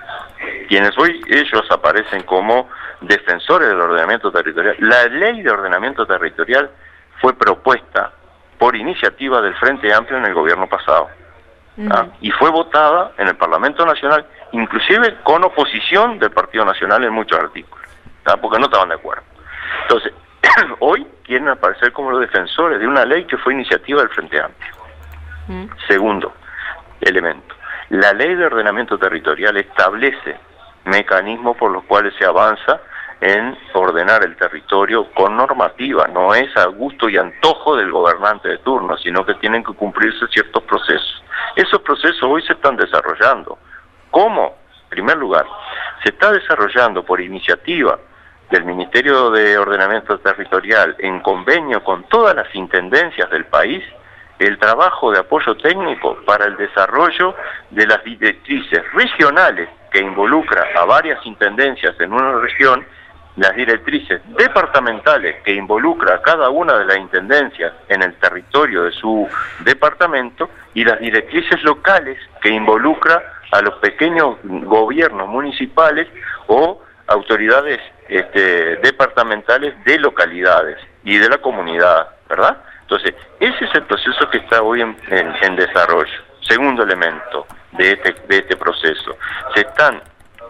quienes hoy ellos aparecen como defensores del ordenamiento territorial, la ley de ordenamiento territorial fue propuesta por iniciativa del Frente Amplio en el gobierno pasado, ¿ah? Y fue votada en el Parlamento Nacional, inclusive con oposición del Partido Nacional en muchos artículos, ¿ah? Porque no estaban de acuerdo. Entonces, hoy quieren aparecer como los defensores de una ley que fue iniciativa del Frente Amplio. Mm. Segundo elemento, la ley de ordenamiento territorial establece mecanismos por los cuales se avanza en ordenar el territorio con normativa, no es a gusto y antojo del gobernante de turno, sino que tienen que cumplirse ciertos procesos. Esos procesos hoy se están desarrollando. ¿Cómo? En primer lugar, se está desarrollando por iniciativa del Ministerio de Ordenamiento Territorial, en convenio con todas las intendencias del país, el trabajo de apoyo técnico para el desarrollo de las directrices regionales que involucra a varias intendencias en una región, las directrices departamentales que involucra a cada una de las intendencias en el territorio de su departamento, y las directrices locales que involucra a los pequeños gobiernos municipales o autoridades este, departamentales de localidades y de la comunidad, ¿verdad? Entonces, ese es el proceso que está hoy en, en, en desarrollo. Segundo elemento de este, de este proceso, se están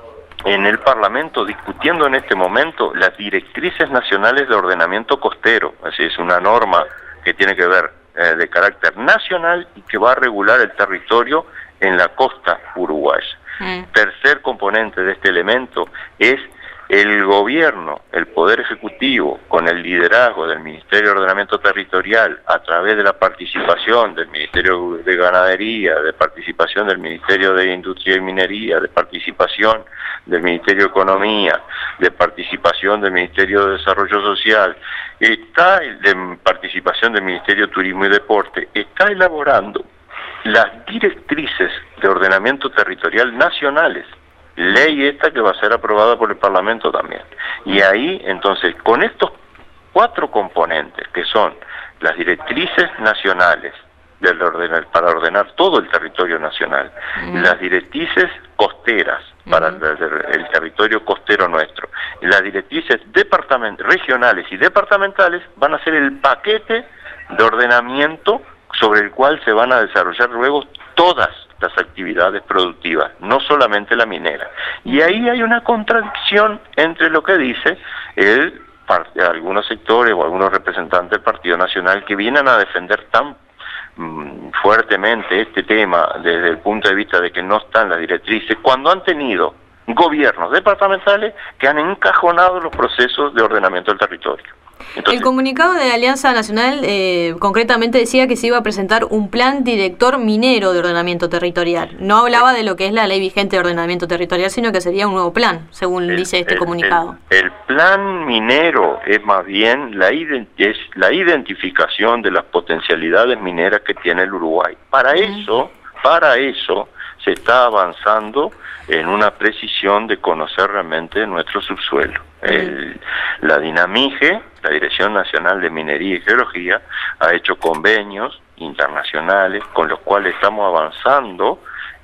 en el Parlamento discutiendo en este momento las directrices nacionales de ordenamiento costero. Así es, una norma que tiene que ver eh, de carácter nacional y que va a regular el territorio en la costa uruguaya. Mm. Tercer componente de este elemento es el gobierno, el Poder Ejecutivo, con el liderazgo del Ministerio de Ordenamiento Territorial, a través de la participación del Ministerio de Ganadería, de participación del Ministerio de Industria y Minería, de participación del Ministerio de Economía, de participación del Ministerio de Desarrollo Social, está de participación del Ministerio de Turismo y Deporte, está elaborando las directrices de ordenamiento territorial nacionales. Ley esta que va a ser aprobada por el Parlamento también. Y ahí, entonces, con estos cuatro componentes, que son las directrices nacionales del ordenar, para ordenar todo el territorio nacional, uh-huh. las directrices costeras para uh-huh. el, el, el territorio costero nuestro, y las directrices departament regionales y departamentales, van a ser el paquete de ordenamiento sobre el cual se van a desarrollar luego todas las actividades productivas, no solamente la minera. Y ahí hay una contradicción entre lo que dice el, algunos sectores o algunos representantes del Partido Nacional, que vienen a defender tan mm, fuertemente este tema desde el punto de vista de que no están las directrices, cuando han tenido gobiernos departamentales que han encajonado los procesos de ordenamiento del territorio. Entonces, el comunicado de la Alianza Nacional eh, concretamente decía que se iba a presentar un plan director minero de ordenamiento territorial. No hablaba de lo que es la ley vigente de ordenamiento territorial, sino que sería un nuevo plan, según el, dice este el, comunicado. El, el plan minero es más bien la, es la identificación de las potencialidades mineras que tiene el Uruguay. Para uh-huh. eso, para eso se está avanzando en una precisión de conocer realmente nuestro subsuelo. Uh-huh. El, la DINAMIGE, la Dirección Nacional de Minería y Geología, ha hecho convenios internacionales con los cuales estamos avanzando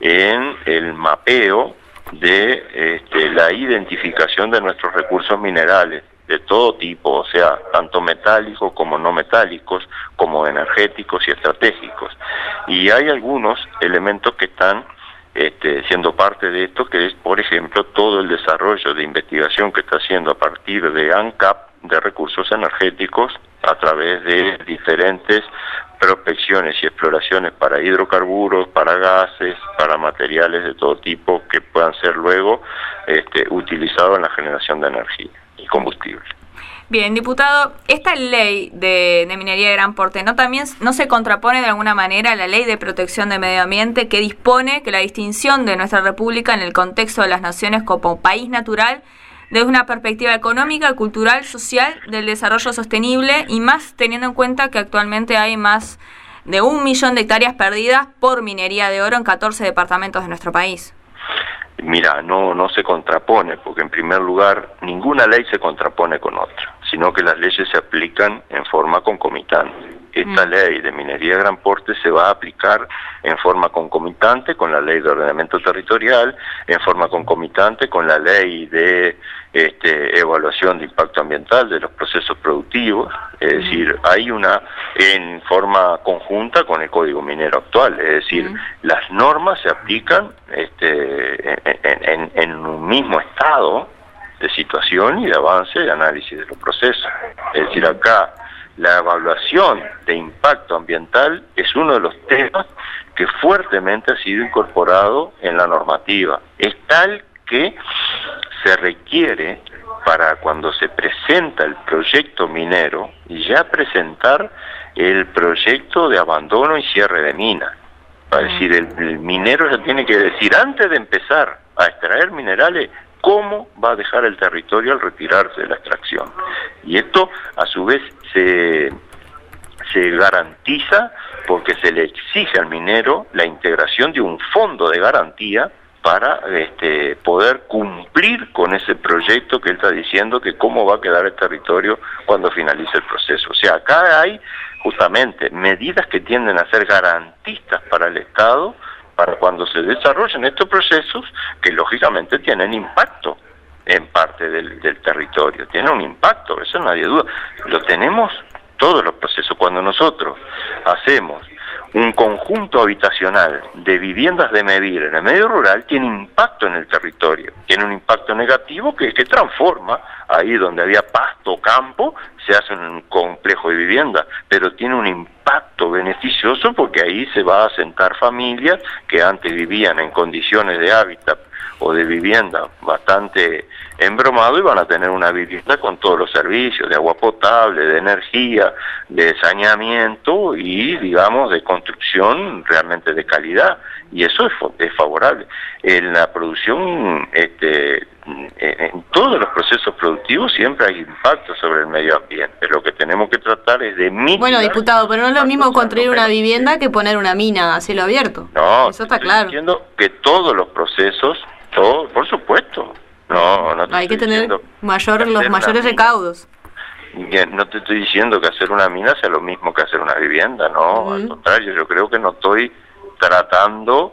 en el mapeo de este, la identificación de nuestros recursos minerales de todo tipo, o sea, tanto metálicos como no metálicos, como energéticos y estratégicos. Y hay algunos elementos que están Este, siendo parte de esto, que es, por ejemplo, todo el desarrollo de investigación que está haciendo a partir de ANCAP, de recursos energéticos, a través de diferentes prospecciones y exploraciones para hidrocarburos, para gases, para materiales de todo tipo que puedan ser luego este, utilizados en la generación de energía y combustible. Bien, diputado, esta ley de, de minería de gran porte, ¿no también no se contrapone de alguna manera a la ley de protección del medio ambiente que dispone que la distinción de nuestra república en el contexto de las naciones como país natural desde una perspectiva económica, cultural, social, del desarrollo sostenible y más teniendo en cuenta que actualmente hay más de un millón de hectáreas perdidas por minería de oro en catorce departamentos de nuestro país? Mira, no, no se contrapone, porque en primer lugar ninguna ley se contrapone con otra, sino que las leyes se aplican en forma concomitante. Esta mm. ley de minería de gran porte se va a aplicar en forma concomitante con la ley de ordenamiento territorial, en forma concomitante con la ley de este, evaluación de impacto ambiental de los procesos productivos, es mm. decir, hay una en forma conjunta con el Código Minero actual, es decir, mm. las normas se aplican este, en, en, en un mismo estado de situación y de avance y análisis de los procesos. Es decir, acá la evaluación de impacto ambiental es uno de los temas que fuertemente ha sido incorporado en la normativa. Es tal que se requiere para cuando se presenta el proyecto minero ya presentar el proyecto de abandono y cierre de mina. Es decir, el, el minero ya tiene que decir antes de empezar a extraer minerales cómo va a dejar el territorio al retirarse de la extracción. Y esto a su vez se, se garantiza porque se le exige al minero la integración de un fondo de garantía para este, poder cumplir con ese proyecto que él está diciendo que cómo va a quedar el territorio cuando finalice el proceso. O sea, acá hay justamente medidas que tienden a ser garantistas para el Estado para cuando se desarrollen estos procesos que lógicamente tienen impacto en parte del, del territorio, tienen un impacto, eso nadie duda. Lo tenemos todos los procesos. Cuando nosotros hacemos un conjunto habitacional de viviendas de medir en el medio rural, tiene impacto en el territorio, tiene un impacto negativo que, que transforma, ahí donde había pasto o campo, se hace un complejo de vivienda, pero tiene un impacto beneficioso porque ahí se va a asentar familias que antes vivían en condiciones de hábitat o de vivienda bastante embromado y van a tener una vivienda con todos los servicios de agua potable, de energía, de saneamiento y, digamos, de construcción realmente de calidad. Y eso es, es favorable. En la producción, este, en todos los procesos productivos siempre hay impacto sobre el medio ambiente. Lo que tenemos que tratar es de mitigar. Bueno, diputado, pero no es lo mismo construir una vivienda que poner una mina a cielo abierto. No, eso está claro. Estoy diciendo que todos los procesos, todo, por supuesto. No, no te hay que tener mayor, que los mayores recaudos. No te estoy diciendo que hacer una mina sea lo mismo que hacer una vivienda, no, uh-huh. Al contrario, yo creo que no estoy tratando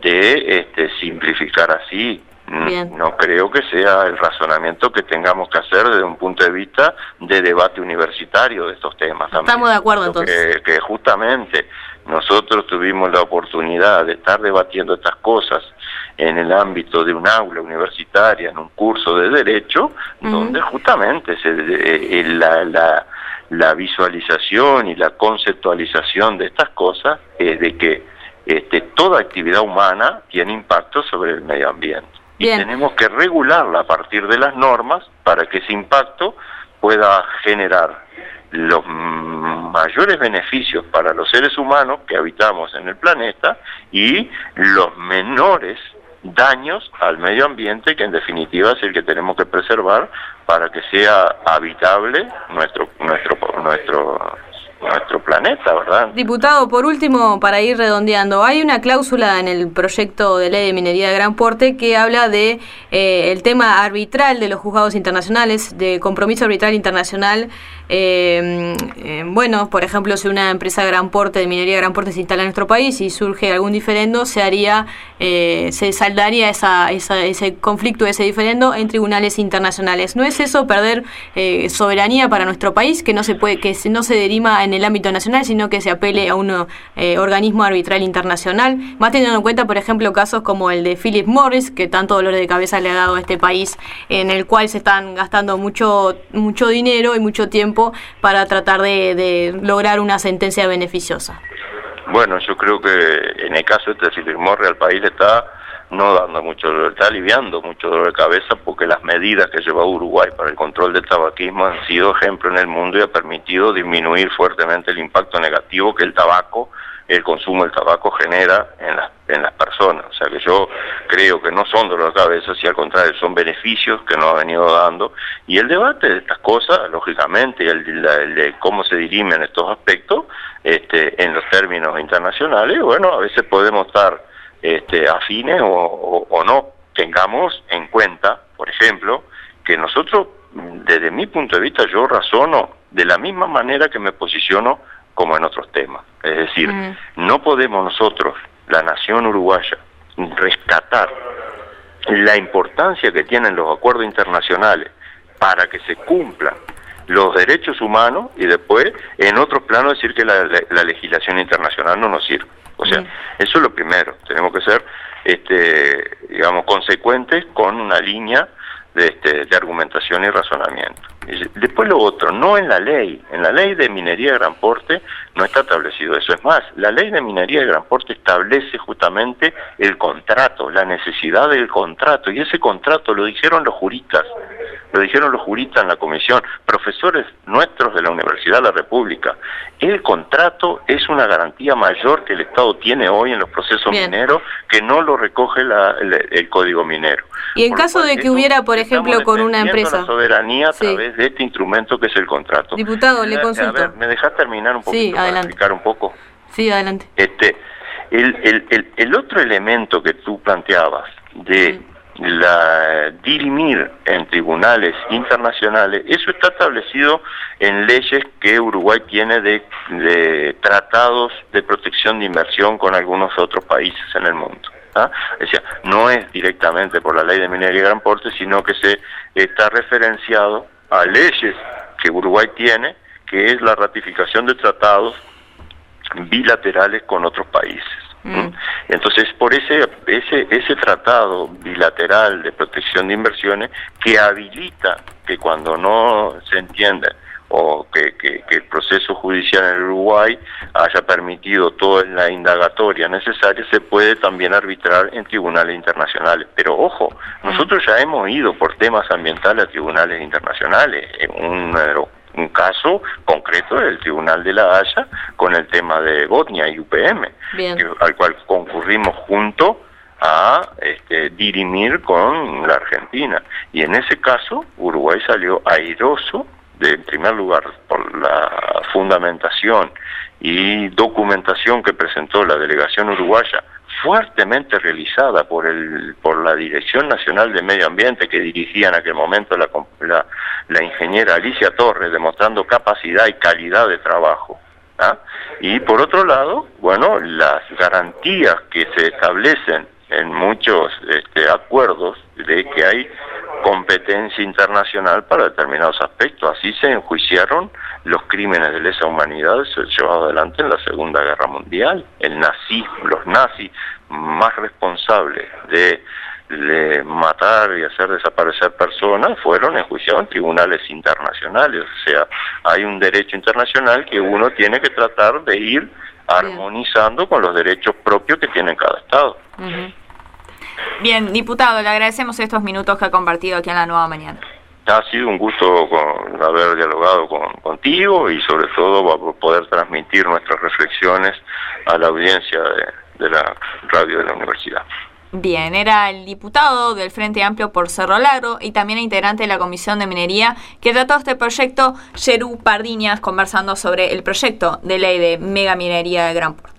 de este, simplificar así. Bien. No creo que sea el razonamiento que tengamos que hacer desde un punto de vista de debate universitario de estos temas. Estamos también. de acuerdo entonces. Que, que justamente nosotros tuvimos la oportunidad de estar debatiendo estas cosas en el ámbito de un aula universitaria, en un curso de Derecho, uh-huh. donde justamente se, eh, la, la, la visualización y la conceptualización de estas cosas es de que este, toda actividad humana tiene impacto sobre el medio ambiente. Bien. Y tenemos que regularla a partir de las normas para que ese impacto pueda generar los mayores beneficios para los seres humanos que habitamos en el planeta y los menores daños al medio ambiente, que en definitiva es el que tenemos que preservar para que sea habitable nuestro nuestro nuestro nuestro planeta, ¿verdad? Diputado, por último, para ir redondeando, hay una cláusula en el proyecto de ley de minería de gran porte que habla de eh, el tema arbitral de los juzgados internacionales, de compromiso arbitral internacional. Eh, eh, bueno, por ejemplo, si una empresa de gran porte, de minería de gran porte, se instala en nuestro país y surge algún diferendo, se haría, eh, se saldaría esa, esa, ese conflicto, ese diferendo en tribunales internacionales. ¿No es eso perder eh, soberanía para nuestro país, que no se puede, que no se derima en el ámbito nacional, sino que se apele a un eh, organismo arbitral internacional? Más teniendo en cuenta, por ejemplo, casos como el de Philip Morris, que tanto dolor de cabeza le ha dado a este país, en el cual se están gastando mucho, mucho dinero y mucho tiempo para tratar de, de lograr una sentencia beneficiosa. Bueno, yo creo que en el caso este de Philip Morris al país le está no dando mucho, está aliviando mucho dolor de cabeza, porque las medidas que lleva Uruguay para el control del tabaquismo han sido ejemplo en el mundo y ha permitido disminuir fuertemente el impacto negativo que el tabaco, el consumo del tabaco genera en las, en las personas. O sea que yo creo que no son dolor de cabeza, sino al contrario, son beneficios que nos ha venido dando. Y el debate de estas cosas, lógicamente, y el, el, el de cómo se dirimen estos aspectos este, en los términos internacionales, bueno, a veces podemos estar este, afines o, o, o no. Tengamos en cuenta, por ejemplo, que nosotros, desde mi punto de vista, yo razono de la misma manera que me posiciono como en otros temas. Es decir, mm. no podemos nosotros, la nación uruguaya, rescatar la importancia que tienen los acuerdos internacionales para que se cumplan los derechos humanos y después en otros planos decir que la, la, la legislación internacional no nos sirve. O sea, mm. eso es lo primero. Tenemos que ser, este, digamos, consecuentes con una línea de, este, de argumentación y razonamiento. Después lo otro, no en la ley, en la ley de minería de gran porte no está establecido eso. Es más, la ley de minería de gran porte establece justamente el contrato, la necesidad del contrato, y ese contrato lo dijeron los juristas, lo dijeron los juristas en la comisión, profesores nuestros de la Universidad de la República. El contrato es una garantía mayor que el Estado tiene hoy en los procesos Bien. mineros, que no lo recoge la, el, el Código Minero. Y en por caso de que hubiera, por ejemplo, con una empresa... la soberanía a sí. través de este instrumento que es el contrato. Diputado, le consulto. A ver, ¿me dejás terminar un poquito sí, para explicar un poco? Sí, adelante. Este, el, el, el, el otro elemento que tú planteabas de mm. la dirimir en tribunales internacionales, eso está establecido en leyes que Uruguay tiene de, de tratados de protección de inversión con algunos otros países en el mundo. ¿Ah? O sea, no es directamente por la ley de minería de gran porte, sino que se está referenciado a leyes que Uruguay tiene, que es la ratificación de tratados bilaterales con otros países. Mm. Entonces, por ese, ese, ese tratado bilateral de protección de inversiones que habilita que cuando no se entiende o que, que, que el proceso judicial en Uruguay haya permitido toda la indagatoria necesaria, se puede también arbitrar en tribunales internacionales. Pero ojo, nosotros ya hemos ido por temas ambientales a tribunales internacionales. En un, un caso concreto del Tribunal de la Haya con el tema de Botnia y U P M, que, al cual concurrimos junto a este, dirimir con la Argentina. Y en ese caso Uruguay salió airoso, de, en primer lugar, por la fundamentación y documentación que presentó la delegación uruguaya, fuertemente realizada por el por la Dirección Nacional de Medio Ambiente, que dirigía en aquel momento la, la, la ingeniera Alicia Torres, demostrando capacidad y calidad de trabajo. ¿Ah? Y por otro lado, bueno, las garantías que se establecen en muchos este, acuerdos de que hay competencia internacional para determinados aspectos. Así se enjuiciaron los crímenes de lesa humanidad llevados adelante en la Segunda Guerra Mundial. El nazismo, los nazis más responsables de, de matar y hacer desaparecer personas fueron enjuiciados en tribunales internacionales. O sea, hay un derecho internacional que uno tiene que tratar de ir armonizando con los derechos propios que tiene cada Estado. Uh-huh. Bien, diputado, le agradecemos estos minutos que ha compartido aquí en La Nueva Mañana. Ha sido un gusto con, haber dialogado con, contigo y sobre todo poder transmitir nuestras reflexiones a la audiencia de, de la radio de la universidad. Bien, era el diputado del Frente Amplio por Cerro Largo y también integrante de la Comisión de Minería que trató este proyecto, Yerú Pardiñas, conversando sobre el proyecto de ley de megaminería de Gran Puerto.